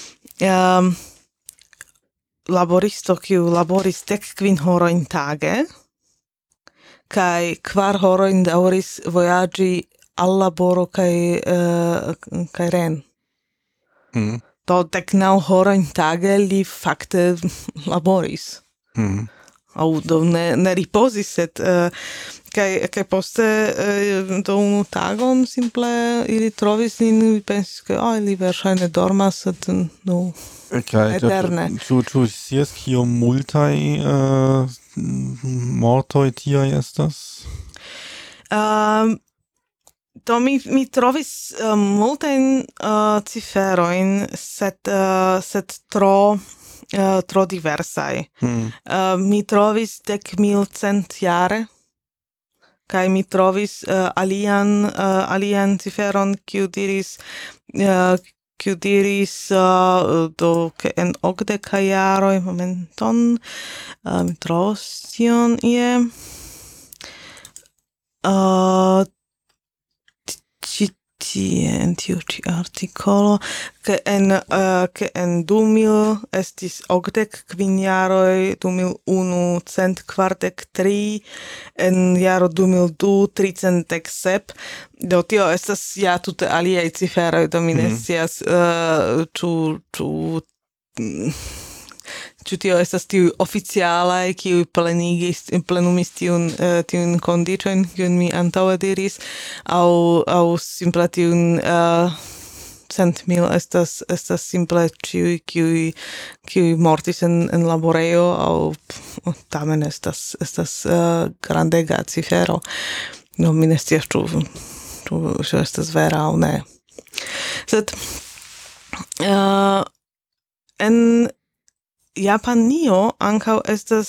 [SPEAKER 2] laboristo kiu laboris 15 horojn tage kaj 4 horojn daŭris vojaĝi al laboro kaj ren. Do 19 horojn tage li fakte laboris. Aŭ do ne ripozis, sed kaj poste do unu tagon simple ili trovis lin, pensis ke li verŝajne dormas, sed eterne.
[SPEAKER 1] Ĉu scias kiom multaj mortoj tiaj estas?
[SPEAKER 2] Do mi trovis multajn ciferojn, sed tro diversaj. Mi trovis 10.000 jare, kaj mi trovis alian ciferon kiu diris do ke en 80 jaroj, momenton mi trovos tion ie en tiu ĉi artikolo ke en 2000 estis 85 jaroj, 2001 143, en jaro 2002 307. Do tio estas ja tute aliaj ciferoj, do mi ne scias ĉu tio estas tiu oficialaj kiuj plenumis tiun kondiĉojn kiujn mi antaŭe diris, aŭ simple tiun 100.000 estas simple ĉiuj kiuj mortis en laborejo, aŭ tamen estas grandega cifero. no mi ne scias ĉu estas vera aŭ ne. Sed en Japanio ankaŭ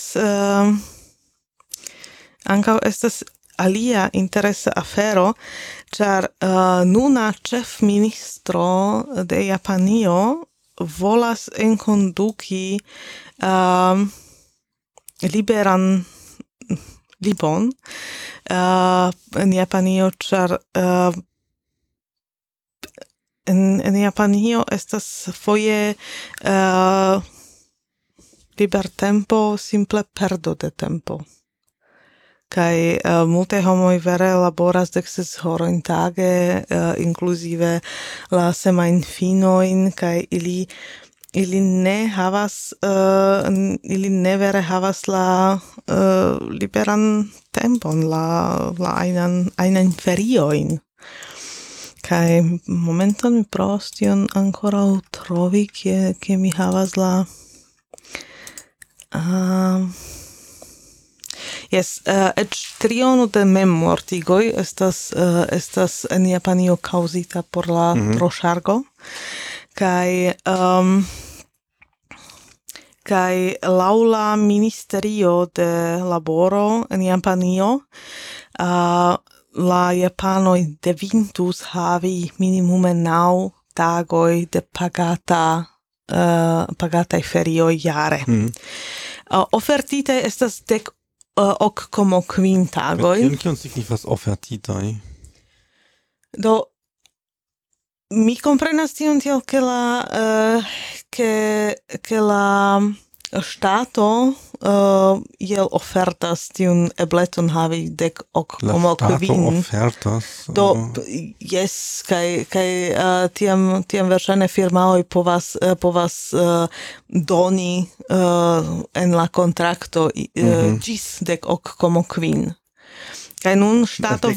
[SPEAKER 2] estas alia interesa afero, ĉar nuna ĉefministro de Japanio volas enkonduki liberan libon en Japanio, ĉar en Japanio estas foje libertempo simple perdo de tempo. Kai multe homoj vere laboras 16 horojn tage, inkluzive la semajnfinojn, kaj ili ne havas ili ne vere havas la liberan tempon, la ajnajn feriojn. Kaj momenton mi provas tion ankoraŭ trovi, ke mi havas la eĉ triono de memmortigoj estas en Japanio kaŭzita por la troŝargo, kaj laŭ la Ministerio de Laboro en Japanio la japanoj devintus havi minimume 9 tagoj de pagataj ferioj jare. Ofertite estas 10,5 tagoj.
[SPEAKER 1] Kion signifas ofertitaj?
[SPEAKER 2] Do mi komprenas tion tiel, ke la ŝtato iel ofertas tiun eblecon havi 10,5.
[SPEAKER 1] La ŝtato ofertas?
[SPEAKER 2] Do jes, kaj tiam verŝajne firmaoj povas doni en la kontrakto ĝis 10,5. Kaj nun ŝtato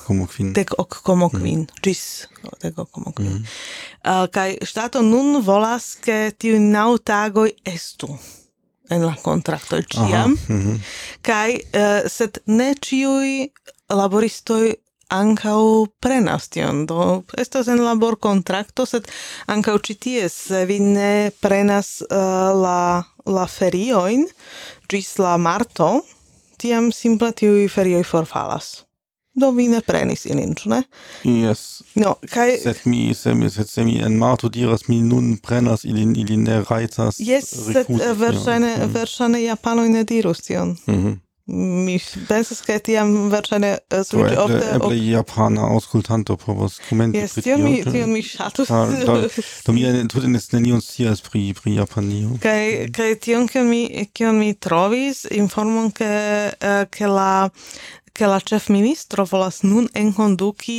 [SPEAKER 2] 10,5 ĝis 10,5. Kaj ŝtato nun volas, ke tiuj 9 tagoj estu en la kontrakto ĉiam. Kaj sed ne ĉiuj laboristoj ankaŭ prenas tion. Do estas en laborkontrakto, sed ankaŭ ĉi tie, se vi ne prenas la feriojn ĝis la marto, tiam simple tiuj ferioj forfalas. Do vi ne prenis ilin, ĉu ne?
[SPEAKER 1] Yes.
[SPEAKER 2] No, kaj
[SPEAKER 1] se mi en marto diras, mi nun prenas ilin, ili ne rajtas rikuzi.
[SPEAKER 2] Sed verŝajne japanoj ne dirus tion. Mi pensas, ke tiam verŝajne sufiĉe ofte...
[SPEAKER 1] Eble japana aŭskultanto povas komenti pri tio.
[SPEAKER 2] Tion mi ŝatus.
[SPEAKER 1] Do mi tute nenion scias pri Japanio.
[SPEAKER 2] Kaj tion, kion mi trovis, informon, ke la ĉefministro volas nun enkonduki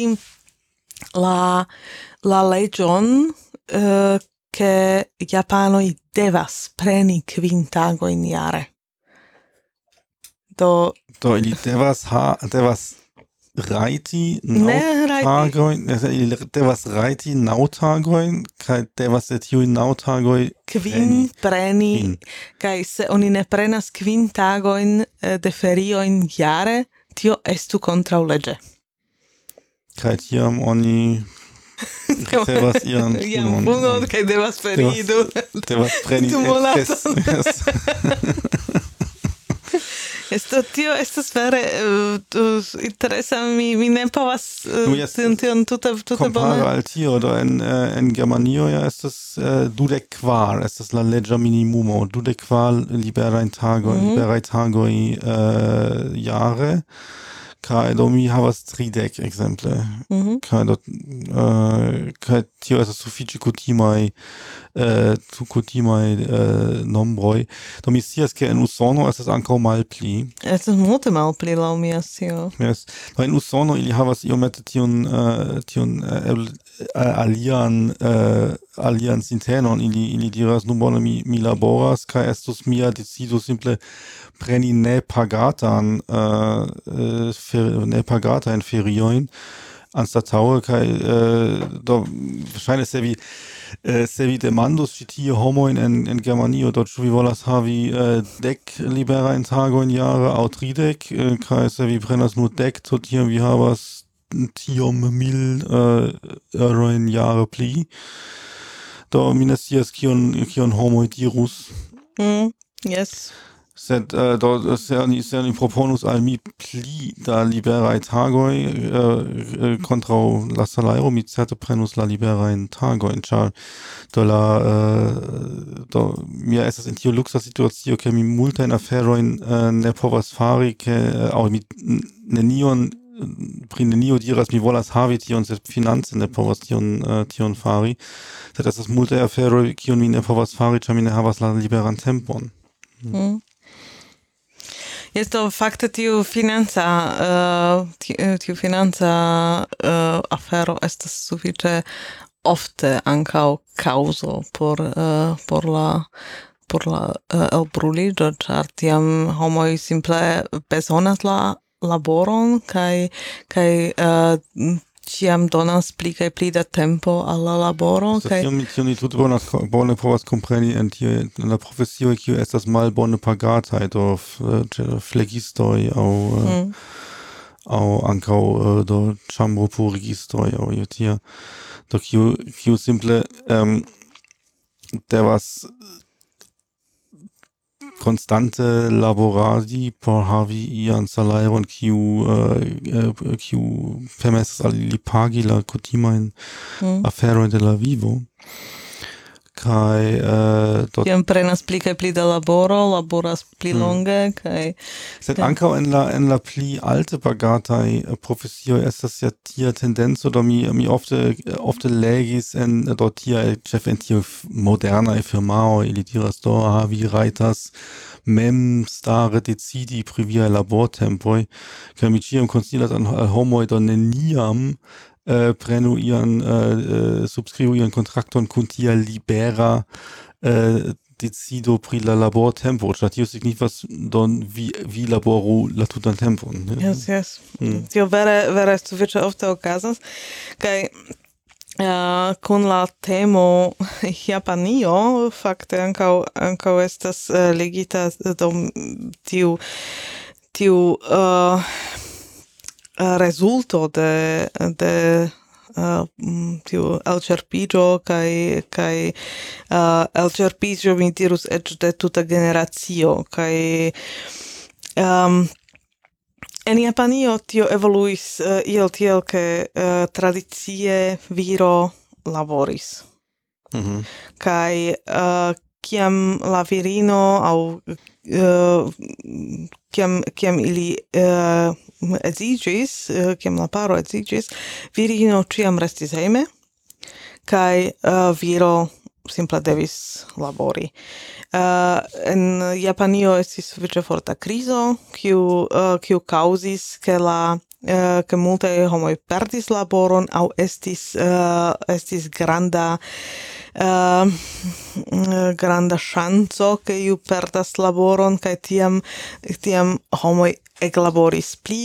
[SPEAKER 2] la leĝon, ke japanoj devas preni 5 tagojn jare. Do
[SPEAKER 1] ili devas rajti 9 tagojn, ili devas rajti 9 tagojn, kaj devas de tiuj 9 tagoj
[SPEAKER 2] preni. Kaj se oni ne prenas 5 tagojn de feriojn jare, tio estu kontraŭleĝe.
[SPEAKER 1] Kaj tiam oni ricevas ian
[SPEAKER 2] punon, kaj devas ferii
[SPEAKER 1] devas preni
[SPEAKER 2] Tio estas vere interesa, mi ne povas tion tute bone.
[SPEAKER 1] Kompare al tio, do en Germanio ja estas 24, estas la leĝa minimumo, 24 liberaj tagoj jare. Kaj do mi havas 30 ekzemple. Kaj tio estas sufiĉe kutimaj nombroj. Do mi scias, ke en Usono estas ankaŭ malpli.
[SPEAKER 2] Estas multe malpli laŭ mia scio.
[SPEAKER 1] Yes. Do en Usono ili havas iomete tion alian sintenon. Ili diras, nu bone mi laboras, kaj estus mia decido simple preni nepagatajn feriojn anstataŭe, kaj do ŝajne se vi se vi demandus ci tie homoin en Germanio, do ĉu vi volas havi 10 liberajn tagojn jare aŭ 30, kaj se vi prenas nur 10, so tiam vi havas tiom 1000 eurojn jare pli. Do mi ne scias kion homoj dirus.
[SPEAKER 2] Yes.
[SPEAKER 1] Sed do se oni proponus al mi pli da liberaj tagoj kontraŭ la salajro, mi certe prenus la liberajn tagojn, ĉar do mia estas en tiu luksa situacio, ke mi multajn aferojn ne povas fari, aŭ mi nenion pri nenio diras mi volas havi tion, sed finance ne povas tion fari. Sed estas multaj aferoj, kiun mi ne povas fari, ĉar mi ne havas la liberan tempon.
[SPEAKER 2] Jest to fakte tiu financa afero estas sufiĉe ofte ankaŭ kaŭzo por la elbruliĝo, ĉar tiam homoj simple bezonas la laboron kaj ĉiam donas pli kaj pli da tempo al la laboro.
[SPEAKER 1] Tion mi tute bone povas kompreni en la profesio, kiu estas malbone pagataj, do flegistoj aŭ ankaŭ do ĉambropurigistoj aŭ io tia, do kiu simple devas konstante laboradi por havi ian salajron, kiu permesas al ili pagi la kutimajn aferojn de la vivo. Kaj
[SPEAKER 2] tiam prenas pli kaj pli da laboro, laboras pli longe kaj
[SPEAKER 1] sed ankaŭ en la pli alte pagataj profesioj estas ja tia tendenco, do mi ofte legis en do tia ĉefe en tiu modernaj firmaoj, ili diras do vi rajtas mem stare decidi pri viaj labortempoj, kaj mi ĉiam konsilas al homoj do neniam prenu subskribu ian kontrakton kun tia libera decido pri la labortempo, ĉar tio signifas don vi laboru la tutan tempon.
[SPEAKER 2] Yes. Tio vere sufiĉe ofte okazas, kaj kun la temo Japanio fakte ankaŭ estas ligita do tiu rezulto de tiu elĉerpiĝo kaj elĉerpiĝo mi dirus eĉ de tuta generacio kaj en Japanio tio evoluis iel tiel ke tradicie viro laboris. Kaj kiam la virino aŭ kiam ili edziĝis, kiam la paro edziĝis, virino ĉiam restis hejme, kaj viro simple devis labori. En Japanio estis sufiĉe forta krizo, kiu kaŭzis ke multaj homoj perdis laboron aŭ estis granda ŝanco, ke iu perdas laboron, kaj tiam homoj eklaboris pli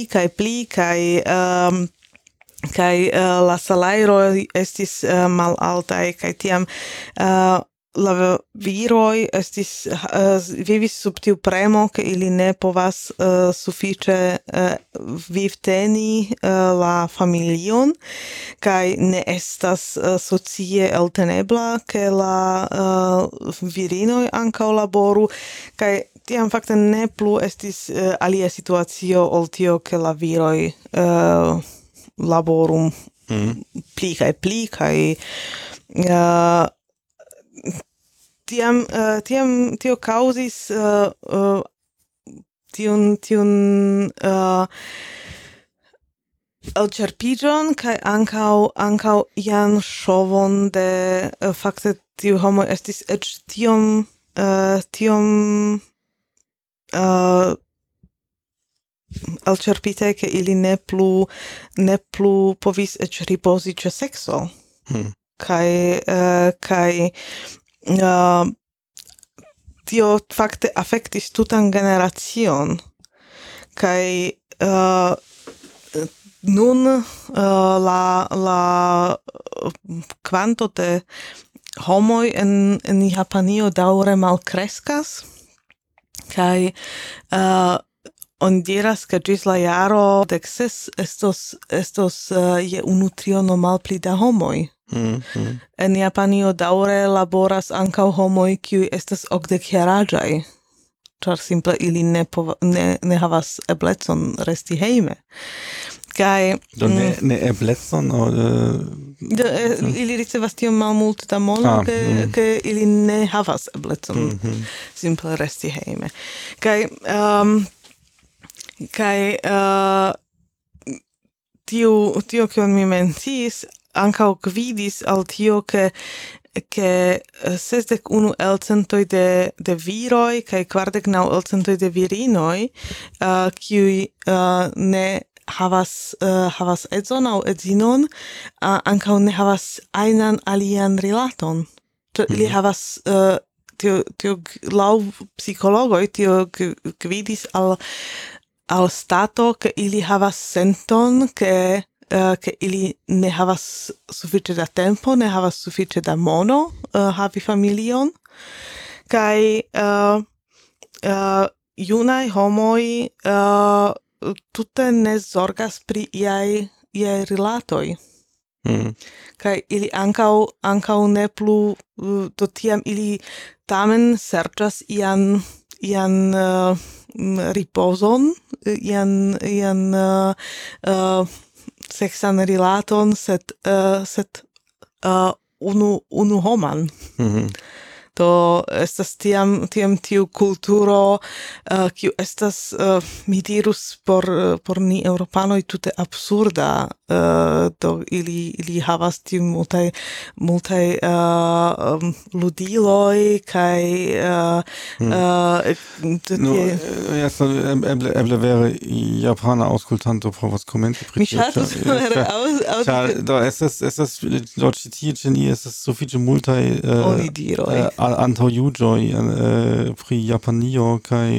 [SPEAKER 2] kaj la salajroj estis malaltaj, kaj tiam la viroj vivis sub tiu premo, ke ili ne povas sufiĉe vivteni la familion, kaj ne estas socie eltenebla, ke la virinoj ankaŭ laboru, kaj tiam fakte ne plu estis alia situacio ol tio, ke la viroj laboru pli kaj tiam tio kaŭzis tiun elĉerpiĝon kaj ankaŭ ian ŝovon de fakte tiu homo estis eĉ tiom elĉerpitaj, ke ili ne plu povis eĉ ripozi ĉe sekso. Kaj tio fakte afektis tutan generacion, kaj nun la kvanto homoj en Japanio daŭre malkreskas kaj on diras ke ĝis la jaro 16 estos je unu triono malpli da homoj. En Japanio daŭre laboras ankaŭ homoj kiuj estas 80-jaraĝaj, ĉar simple ili ne havas eblecon resti hejme. Kaj
[SPEAKER 1] ne eblecon
[SPEAKER 2] ili ricevas tiom malmulte da mono ke ili ne havas eblecon simple resti hejme. Kaj tio kion mi menciis ankaŭ gvidis al tio ke 61% de viroj kaj 49% de virinoj kiuj ne havas edzon aŭ edzinon ankaŭ ne havas ajnan alian rilaton. Ili havas tio laŭ psikologoj tio gvidis al stato ke ili havas senton ke ili ne havas sufiĉe da tempo, ne havas sufiĉe da mono havi familion, kaj junaj homoj tute ne zorgas pri iaj rilatoj. Kaj ili ankaŭ ne plu do tiam ili tamen serĉas ian ripozon, ian sexan rilaton, sed unu homan. Do estas tiam tiu kulturo kiu estas mi dirus por ni eŭropanoj tute absurda. Do ili havas tiu multaj ludiloj kaj
[SPEAKER 1] eble vere japana aŭskultanto povas komenti pri tio.
[SPEAKER 2] Mi ŝatus vere aŭdi.
[SPEAKER 1] Do estas do ĉi tie ĉe ni estas sufiĉe multaj
[SPEAKER 2] onidiroj.
[SPEAKER 1] Antaŭjuĝoj pri Japanio kaj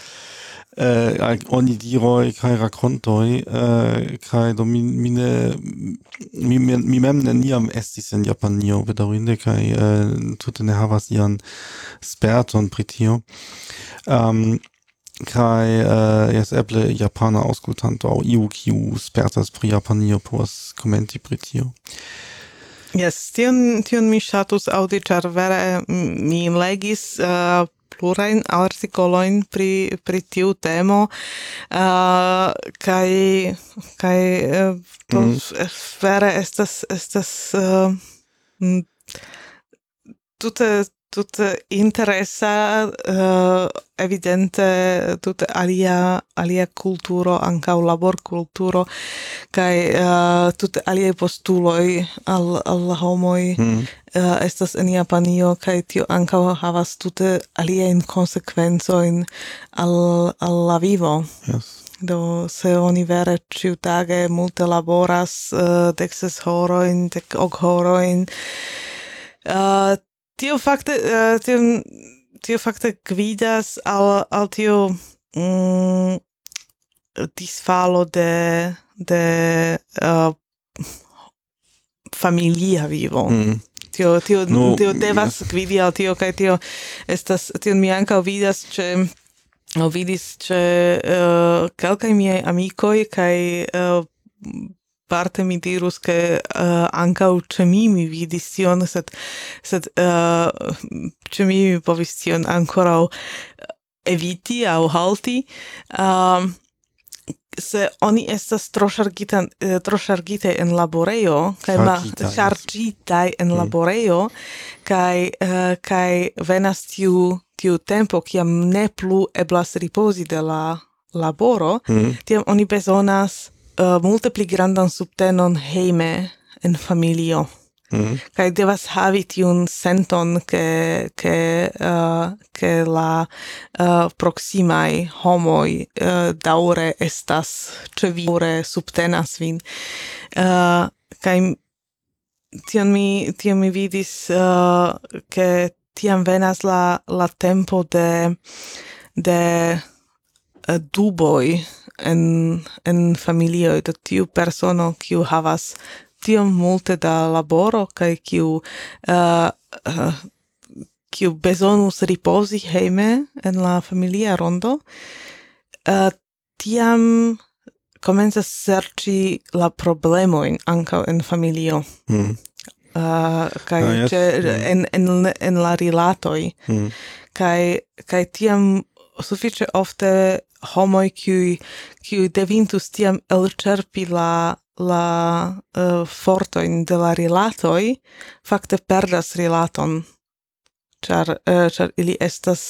[SPEAKER 1] onidiroj kaj rakontoj kaj do mi mem neniam estis en Japanio bedaŭrinde kaj tute ne havas ian sperton pri tio. Kaj eble japana aŭskultanto aŭ iu kiu spertas pri Japanio povas komenti pri tio.
[SPEAKER 2] Yes, tion mi ŝatus aŭdi, ĉar vere mi legis plurajn artikolojn pri tiu temo kaj to vere estas tute interesa, evidente tute alia kulturo, ankaŭ laborkulturo, kaj tute aliaj postuloj al la homoj estas en Japanio, kaj tio ankaŭ havas tute aliajn konsekvencojn al la vivo.
[SPEAKER 1] Yes.
[SPEAKER 2] Do se oni vere ĉiutage multe laboras 16 horojn, 10 horojn, tio fakte gvidas al tio disfalo de familia vivo. Tio devas gvidi al tio, kaj tio mi ankaŭ vidas vidis ĉe kelkaj miaj amikoj kaj parte mi dirus ke ankaŭ ĉe mi vidis tion, sed ĉe mi povis tion ankoraŭ eviti aŭ halti. Se oni estas tro ŝargitaj en laborejo kaj ŝarĝitaj en laborejo kaj venas tiu tempo kiam ne plu eblas ripozi de la laboro, tiam oni bezonas multe pli grandan subtenon hejme en familio. Kaj devas havi tiun senton ke la proksimaj homoj daŭre estas ĉe vi, daŭre subtenas vin. Kaj tion mi vidis ke tiam venas la tempo de duboj en familioj, de tiu persono kiu havas tiom multe da laboro kaj kiu kiu besonus riposi hejme en la familia rondo, tiam komencas serĉi la problemojn ankaŭ en familio. Kaj en la rilatoj. Kaj tiam sufiĉe ofte homoj kiuj devintus tiam elĉerpi la fortojn de la rilatoj, fakte perdas rilaton, ĉar ili estas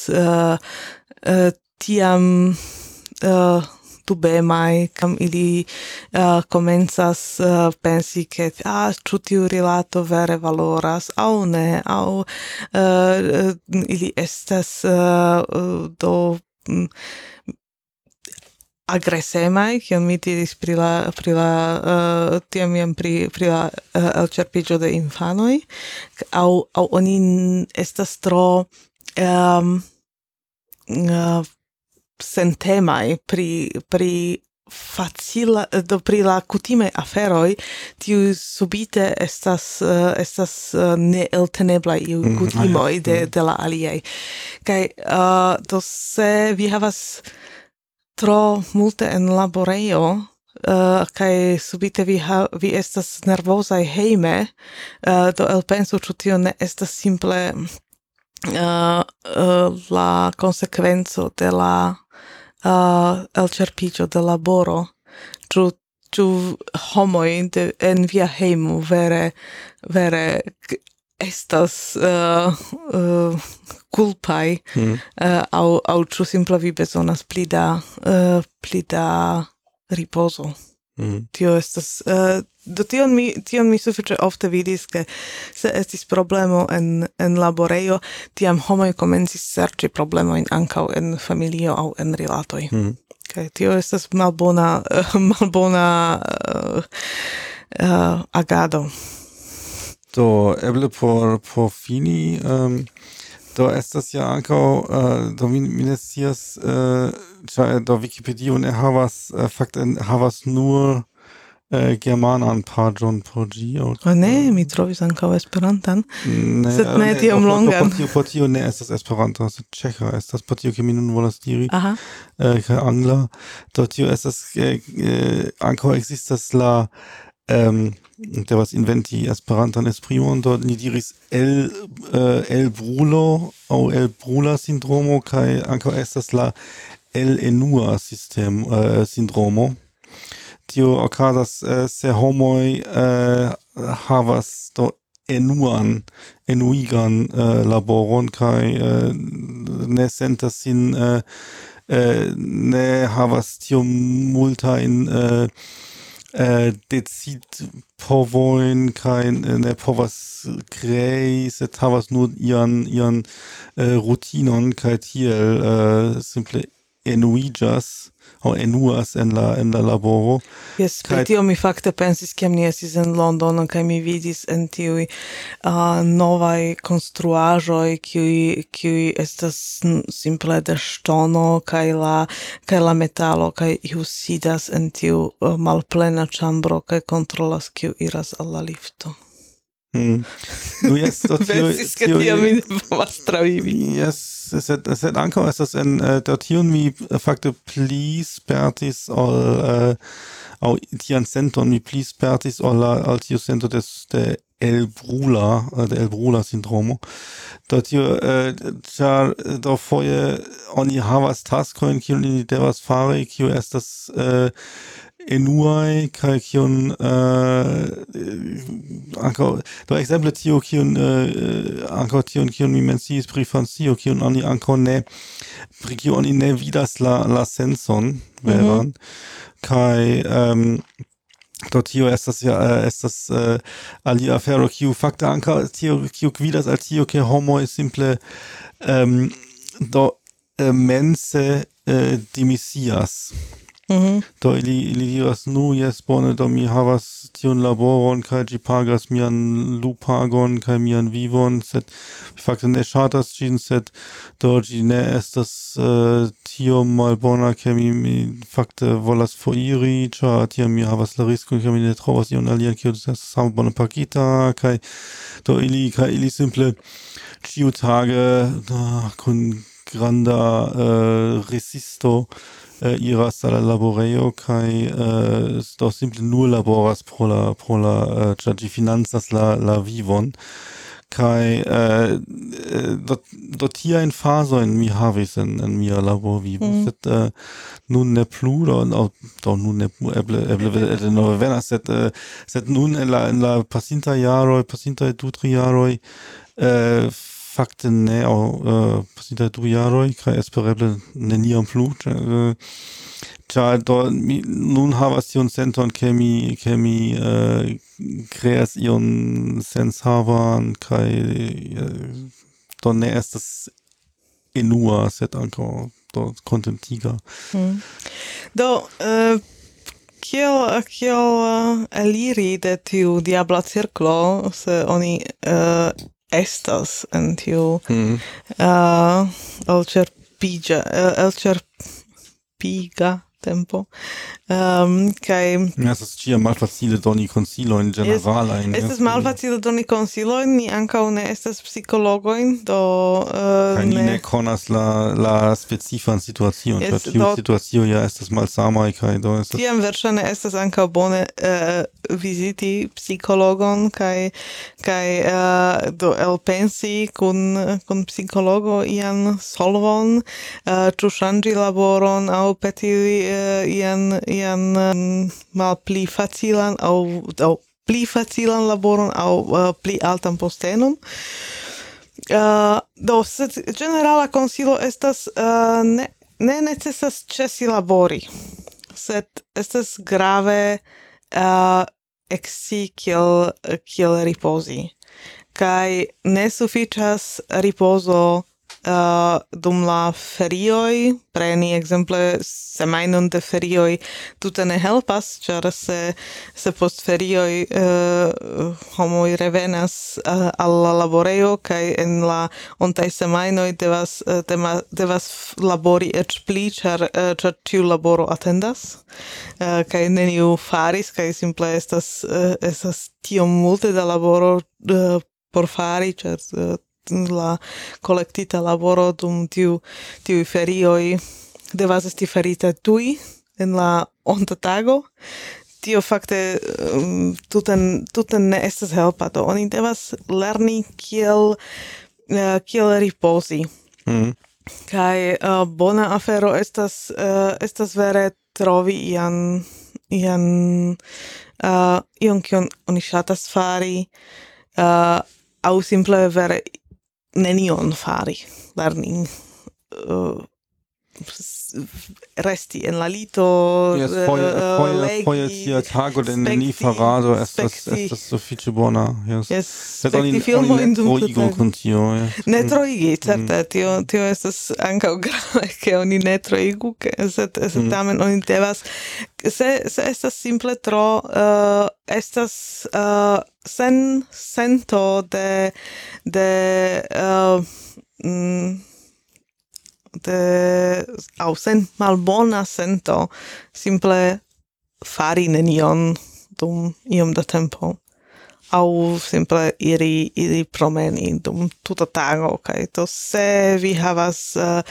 [SPEAKER 2] tiam dubemai, kam ili komencas pensi ke ĉu tiu rilato vere valoras aŭ ne, aŭ ili estas do agresemai, kion mi diris pri la tiam jam pri la elĉerpiĝo de infanoj, aŭ oni estas tro sentemai pri facila pri la kutime aferoj, tiu subite estas neelteneblaj kutimoj de la aliaj. Kaj do se vi havas tro multe en laborejo, kaj subite vi estas nervozaj hejme, do elpensu ĉu tio ne estas simple la konsekvenco de la elĉerpiĝo de laboro, ĉu homoj en via hejmo vere estas kulpaj, aŭ ĉu simple vi bezonas pli da ripozo. Tio estas do tion mi sufiĉe ofte vidis, ke se estis problemo en laborejo, tiam homoj komencis serĉi problemojn ankaŭ en familio aŭ en rilatoj. Kaj tio estas malbona agado.
[SPEAKER 1] Do eble por fini, do estas ja ankaŭ do mi ne scias, ĉar do Wikipedio ne havas fakte havas nur germanan paĝon por ĝi.
[SPEAKER 2] Ne, mi trovis ankaŭ esperantan, sed ne tiom longan.
[SPEAKER 1] Por tio ne estas Esperanto, sed ĉeĥa estas, por tio ke mi nun volas diri, kaj angla. Do tio estas ankaŭ ekzistas la devas inventi Esperantan esprimon, do ni diris elbrulo aŭ elbrula sindromo, kaj ankaŭ estas la elenua sindromo. Tio okazas se homoj havas do enuigan laboron, kaj ne sentas sin ne havas tiom multajn decidpovojn, kaj ne povas krei, sed havas nur ian rutinon, kaj tiel simple enuiĝas aŭ enuas en la laboro.
[SPEAKER 2] Jes, pri tio mi fakte pensis, kiam ni estis en Londono, kaj mi vidis en tiuj novaj konstruaĵoj, kiuj estas simple de ŝtono, kaj la metalo, kaj iu sidas en tiu malplena ĉambro kaj kontrolas, kiu iras al la lifto. Pensis, ke tio mi ne povas travivi.
[SPEAKER 1] Sed ankaŭ estas en do tion mi fakte pli spertis aŭ tian senton mi pli spertis al tiu sento de elbrula sindromo. Do tio ĉar do foje oni havas taskojn, kiujn oni devas fari, kiuj estas enuaj, kaj kiun ankaŭ do ekzemple tio ankaŭ tion kiun mi menciis pri Francio, kiun oni ankaŭ ne pri kiu oni ne vidas la senson veran, kaj do tio estas alia afero, kiu fakte ankaŭ tio kiu gvidas al tio, ke homoj simple do mense dimisias. Do ili diras nu, jes bone, do mi havas tiun laboron, kai gi pagas mian lupagon, kai mian vivon, sed fakte ne ŝatas ĝin, sed do gi ne estas tiom malbona, ke mi fakte volas foriri, ĉar tiam mi havas la riskon, ke mi ne trovas ion alian, kiu estas same bone pagita, kai do ili simple ĉiutage kun granda resisto iras al la laborejo kaj do simple nur laboras pro la ĉar ĝi financas la vivon kaj do tiajn fazojn mi havis en mia laborvivo, sed nun ne plu, do nun ne plu, eble nove venas, sed nun en la pasintaj 2-3 jaroj fakte ne, pasintaj 2 jaroj, kaj espereble neniam plu, ĉar do mi nun havas tiun senton, ke mi kreas ion senshavan, kaj do ne estas enua, sed ankaŭ do kontentiga.
[SPEAKER 2] Do, kiel eliri de tiu diabla cirklo, se oni estas en tiu elĉerpiga tempo. Kaj
[SPEAKER 1] estas ĉiam malfacile doni konsilojn ĝeneralajn.
[SPEAKER 2] Estas malfacile doni konsilojn, ni ankaŭ ne estas psikologojn, do
[SPEAKER 1] kaj ni ne konas la specifan situacion, ĉar tiu situacio ja estas malsamaj kaj do estas
[SPEAKER 2] tiam verŝajne estas ankaŭ bone viziti psikologon kaj do elpensi kun psikologo ian solvon, ĉu ŝanĝi laboron aŭ peti ian malpli facilan aŭ pli facilan laboron aŭ pli altan postenon. Do, sed ĝenerala konsilo estas ne necesas ĉesi labori, sed estas grave eksci kiel ripozi. Kaj ne sufiĉas ripozo dum la ferioj, preni ekzemple semajnon de ferioj tute ne helpas, ĉar se post ferioj homoj revenas al la laborejo kaj en la ontaj semajnoj devas labori eĉ pli, ĉar ĉiu laboro atendas kaj neniu faris kaj simple estas tiom multe da laboro por fari, ĉar la kolektita laboro dum tiuj ferioj devas esti farita tuj en la onta tago. Tio fakte tute ne estas helpa, do oni devas lerni kiel ripozi. Kaj bona afero estas vere trovi ion kion oni ŝatas fari, aŭ simple vere nenion fari, lerni resti en la lito,
[SPEAKER 1] foje tia tago de neni farado estas sufiĉe bona.
[SPEAKER 2] Spekti filmojn dum
[SPEAKER 1] tuta kun tio.
[SPEAKER 2] Ne troigi, certe, tio estas ankaŭ grave, ke oni ne troigu, sed tamen oni devas, se estas simple tro, estas sen sento aŭ sen malbona sento simple fari nenion dum iom da tempo aŭ simple iri promeni dum tuta tago, kaj to se vi havas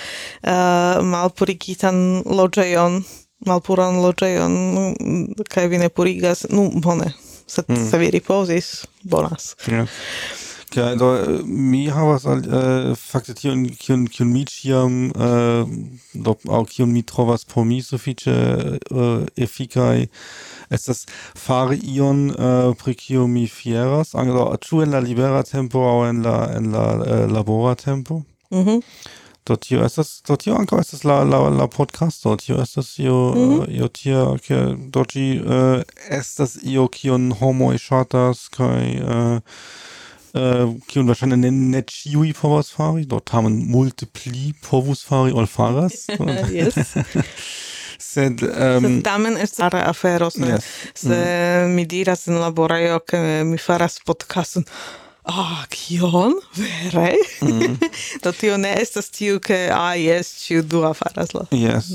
[SPEAKER 2] malpuran loĝejon kaj vi ne purigas, nu bone, sed se vi ripozis, bonas.
[SPEAKER 1] Ja, do mi havas fakte tion kiun mi ĉiam do aŭ kiun mi trovas por mi sufiĉe efikaj estas fari ion pri kiu mi fieras, ĉu en la libera tempo aŭ en la labora tempo. Do tio ankaŭ estas la podcasto, tio estas io tia, ke do ĝi estas io kiun homoj ŝatas kaj kiun wahrscheinlich ne ĉiuj povas fari, do tamen multe pli povus fari ol faras.
[SPEAKER 2] Yes.
[SPEAKER 1] Sed
[SPEAKER 2] tamen estas rara afero, se mi diras en laborejo, ke mi faras podcaston. Kion? Vere? Do tio ne estas tiu, ke, jes, ĉiu dua faras la.
[SPEAKER 1] Yes.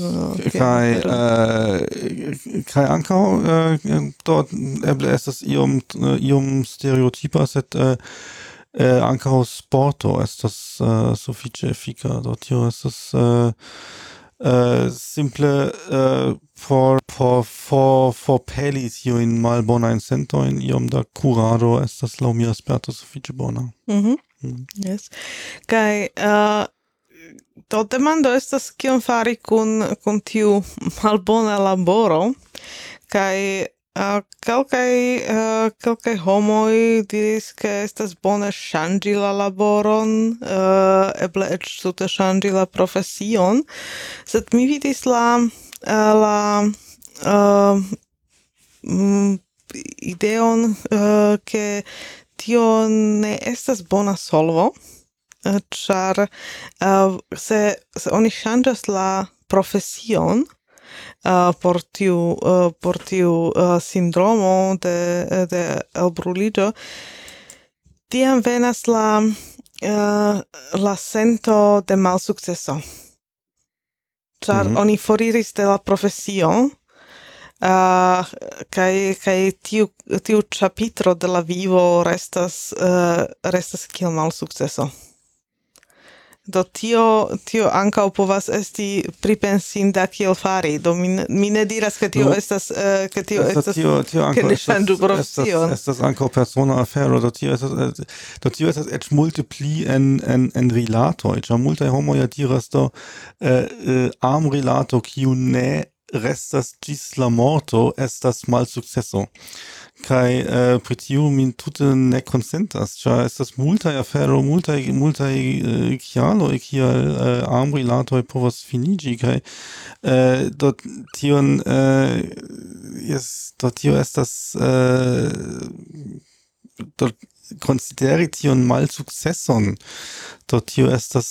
[SPEAKER 1] Kai ankaŭ dort eble estas iom stereotipa, sed ankaŭ sporto estas sufiĉe efika. Do tio estas simple por peli tiujn malbonajn sentojn, iom da kurado estas laŭ mia sperto sufiĉe bona.
[SPEAKER 2] Yes. Kaj do demando estas kion fari kun tiu malbona laboro, kaj kelkaj homoj diris, ke estas bone ŝanĝi la laboron, eble eĉ tute ŝanĝi la profesion, sed mi vidis la ideon, ke tio ne estas bona solvo, ĉar se oni ŝanĝas la profesion por tiu sindromo de elbruliĝo, tiam venas la sento de malsukceso. Ĉar oni foriris de la profesio, kaj tiu ĉapitro de la vivo restas kiel malsukceso. Do tio ankaŭ povas esti pripensinda kiel fari. Do mi ne diras, ke tio estas ke ne ŝanĝu profesion.
[SPEAKER 1] Estas ankaŭ persona afero. Do tio estas eĉ multe pli en rilatoj, ĉar multaj homoj diras do amrilato kiu ne restas ĝis la morto estas malsukceso. Kai pri tiu min tute ne konsentas, ĉar estas multaj aferoj, multaj kialoj kial amrilatoj povas finiĝi, kaj do tio estas do konsideri tion malsukceson, do tio estas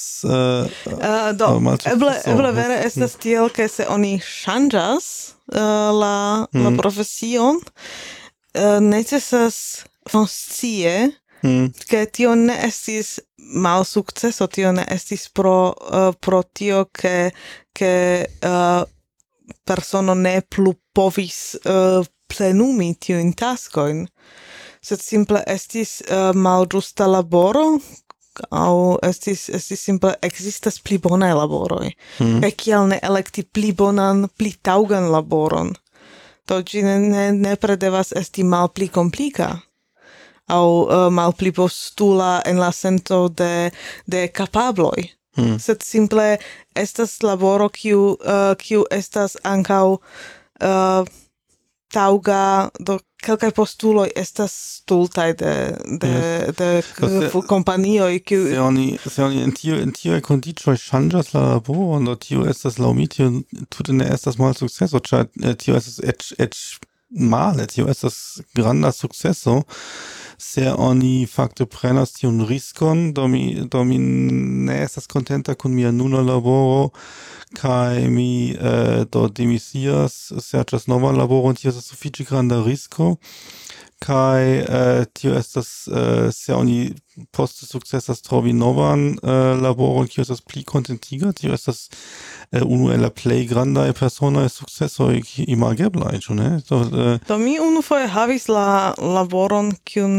[SPEAKER 2] eble vere estas tiel, ke se oni ŝanĝas la profesion, necesas konscie, ke tio ne estis malsukceso, tio ne estis pro tio, ke persono ne plu povis plenumi tiujn taskojn, sed simple estis malĝusta laboro, aŭ estis simple ekzistas pli bonaj laboroj. Kaj kial ne elekti pli bonan, pli taŭgan laboron? Do ĝi nepre devas esti malpli komplika aŭ malpli postula en la senco de kapabloj. Sed simple estas laboro kiu estas ankaŭ taŭga, do kelkaj postuloj estas stultaj de kompanioj, kiu
[SPEAKER 1] se oni en tiuj kondiĉoj ŝanĝas la laboron, do tio estas laŭ mi tute ne estas malsukceso, ĉar tio estas eĉ male, tio estas granda sukceso, se oni fakte prenas tiun riskon, do mi ne estas kontenta kun mia nuna laboro, kaj mi do demisias, serĉas novan laboron, tio estas sufiĉe granda risko, kaj tio estas, se oni poste sukcesas trovi novan laboron, kiu estas pli kontentiga, tio estas unu el la plej grandaj personaj sukcesoj imageblaj, ĉu ne?
[SPEAKER 2] Do mi unufoje havis la laboron,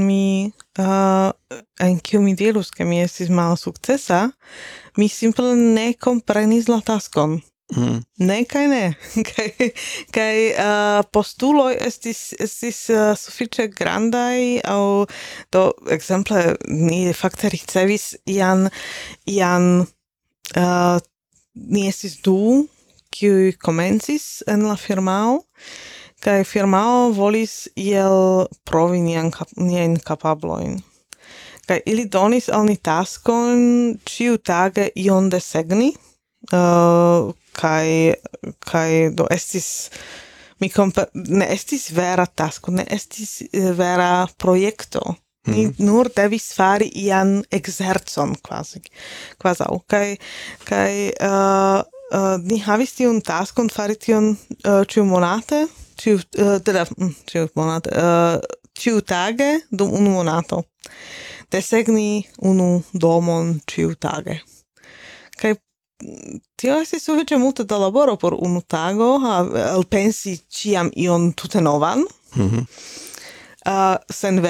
[SPEAKER 2] en kiu mi dirus, ke mi estis malsukcesa, mi simple ne komprenis la taskon. Ne kaj ne. Kaj postuloj estis sufiĉe grandaj, aŭ do ekzemple ni fakte ricevis ian ni estis du, kiuj komencis en la firmao, kaj firmao volis iel provi niajn kapablojn. Kaj ili donis al ni taskon ĉiutage ion desegni, kaj do estis ne estis vera tasko, ne estis vera projekto. Ni nur devis fari ian ekzercon kvazaŭ. Kaj ni havis tiun taskon fari tion ĉiumonate, ĉiutage dum 1 monato. Desegni unu domon ĉiutage. Kaj tio estis sufiĉe multe da laboro por 1 tago, elpensi ĉiam ion tute novan. Sen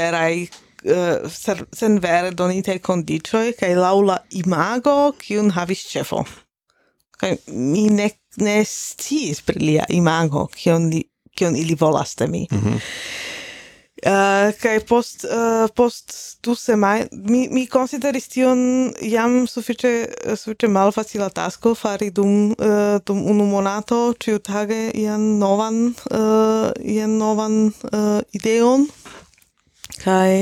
[SPEAKER 2] vere donite kondiĉoj kaj laŭ la imago kiun havis ĉefo. Kaj mi ne sciis pri lia imago kion ili volas de mi. Kaj post 2 semajnoj mi konsideris tion jam sufiĉe malfacila tasko fari dum 1 monato ĉiutage ian novan ideon. Kaj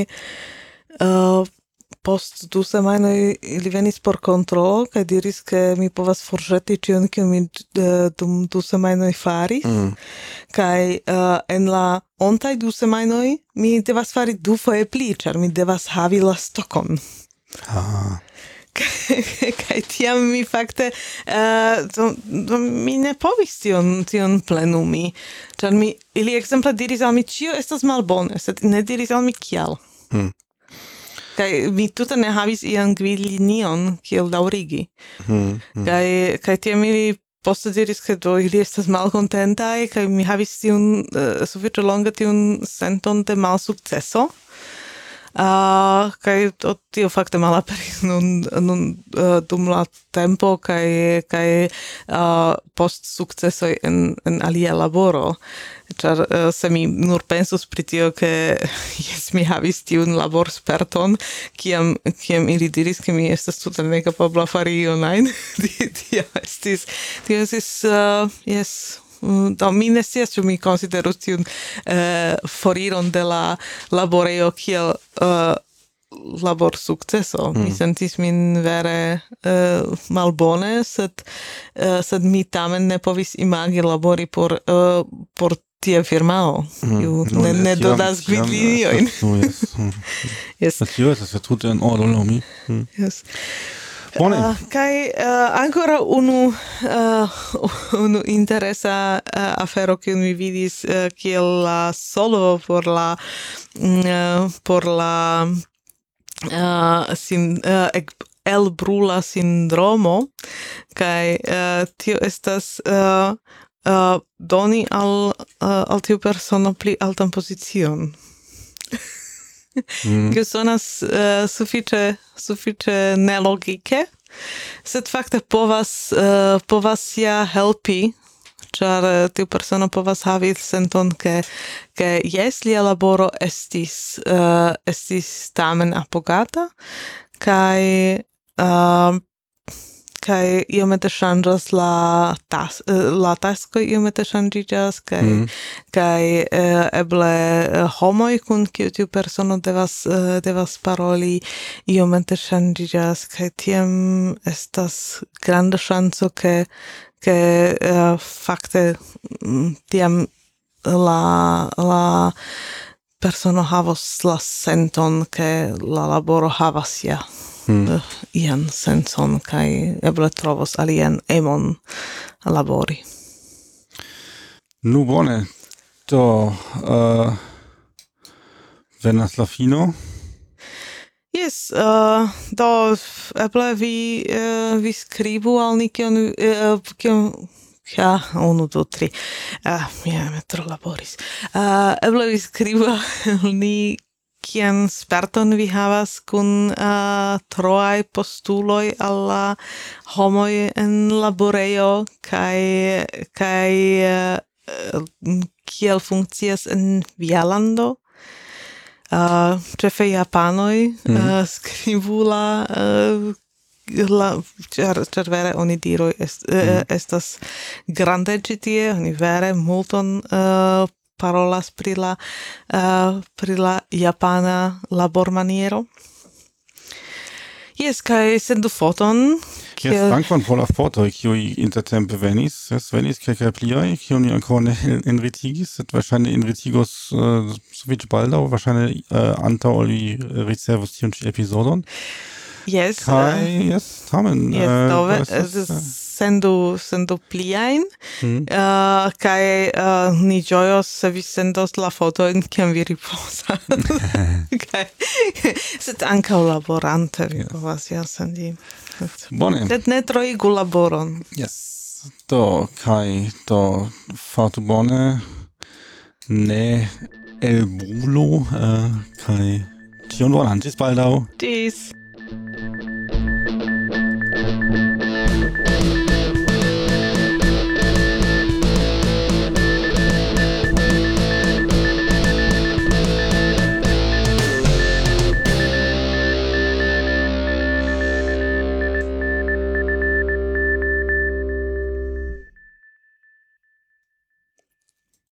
[SPEAKER 2] post 2 semajnoj ili venis por kontrolo kaj diris ke mi povas forĵeti ĉion kion mi dum 2 semajnoj faris. Kaj en la ontaj 2 semajnoj mi devas fari 2-foje pli, ĉar mi devas havi la stokon. Kaj tiam mi fakte mi ne povis tion plenumi, ĉar ili ekzemple diris al mi ĉio estas malbone, sed ne diris al mi kial. Kaj mi tute ne havis ian gvidlinion kiel daŭrigi. Kaj tiam ili poste diris ke do ili estas malkontentaj kaj mi havis tiun sufiĉe longe tiun senton de malsukceso. Kaj tio fakte malaperis nun dum la tempo kaj post sukcesoj en alia laboro. Ĉar se mi nur pensus pri tio ke jes mi havis tiun laborsperton, kiam ili diris ke mi estas tute nekapabla fari ion ajn, tio estis jes. Do mi ne scias, ĉu mi konsiderus tiun foriron de la laborejo kiel laborsukceso. Mi sentis min vere malbone, sed mi tamen ne povis imagi labori por tia firmao, kiu ne donas gvidliniojn.
[SPEAKER 1] Tio estas tute en ordo mi.
[SPEAKER 2] Kaj ancora unu interesa afero kiun mi vidis kiel la solvo por la elbrula sindromo, kaj tio estas doni al tiu persono pli altan pozicion. Kiu sonas sufiĉe nelogike, sed fakte povas ja helpi, ĉar tiu persono povas havi senton ke jes lia laboro estis tamen apogata kaj iomete ŝanĝas la taskoj iomete ŝanĝiĝas kaj eble homoj kun kiu tiu persono devas paroli iomete ŝanĝiĝas kaj tiam estas granda ŝanco ke fakte tiam la persono havos la senton ke la laboro havas ja ian senson kaj eble trovos alian emon labori.
[SPEAKER 1] Nu bone, do venas la fino.
[SPEAKER 2] Yes, do eble vi skribu al ni kion 1, 2, 3. Mi tro laboris. Eble vi skribu al ni kian sperton vi havas kun troaj postuloj al la homoj en laborejo kaj kiel funkcias en via lando. Ĉefe japanoj skribu ĉar vere oni diroj estas grande ĉi tie, oni vere multon parolas pri la japana labormaniero. Yes, kaj sendu foton.
[SPEAKER 1] Yes, dankon pro la fotoj, kiuj intertempe venis. Venis kelkaj pliaj, kiuj ni ankoraŭ ne enritigis, sed verŝajne enritigos sufiĉe baldaŭ, verŝajne antaŭ li ricevos tiun ĉi epizodon.
[SPEAKER 2] Yes.
[SPEAKER 1] Kaj tamen.
[SPEAKER 2] sendu pliajn, kai ni ĝojos se vi sendos la fotojn kiam vi ripozas. Kai sed ankaŭ laborante vi povas ja sendi.
[SPEAKER 1] Bone.
[SPEAKER 2] Sed ne troigu laboron.
[SPEAKER 1] Yes. Kai fartu bone, ne elbulo, kai tion volantis baldau.
[SPEAKER 2] Tschüss.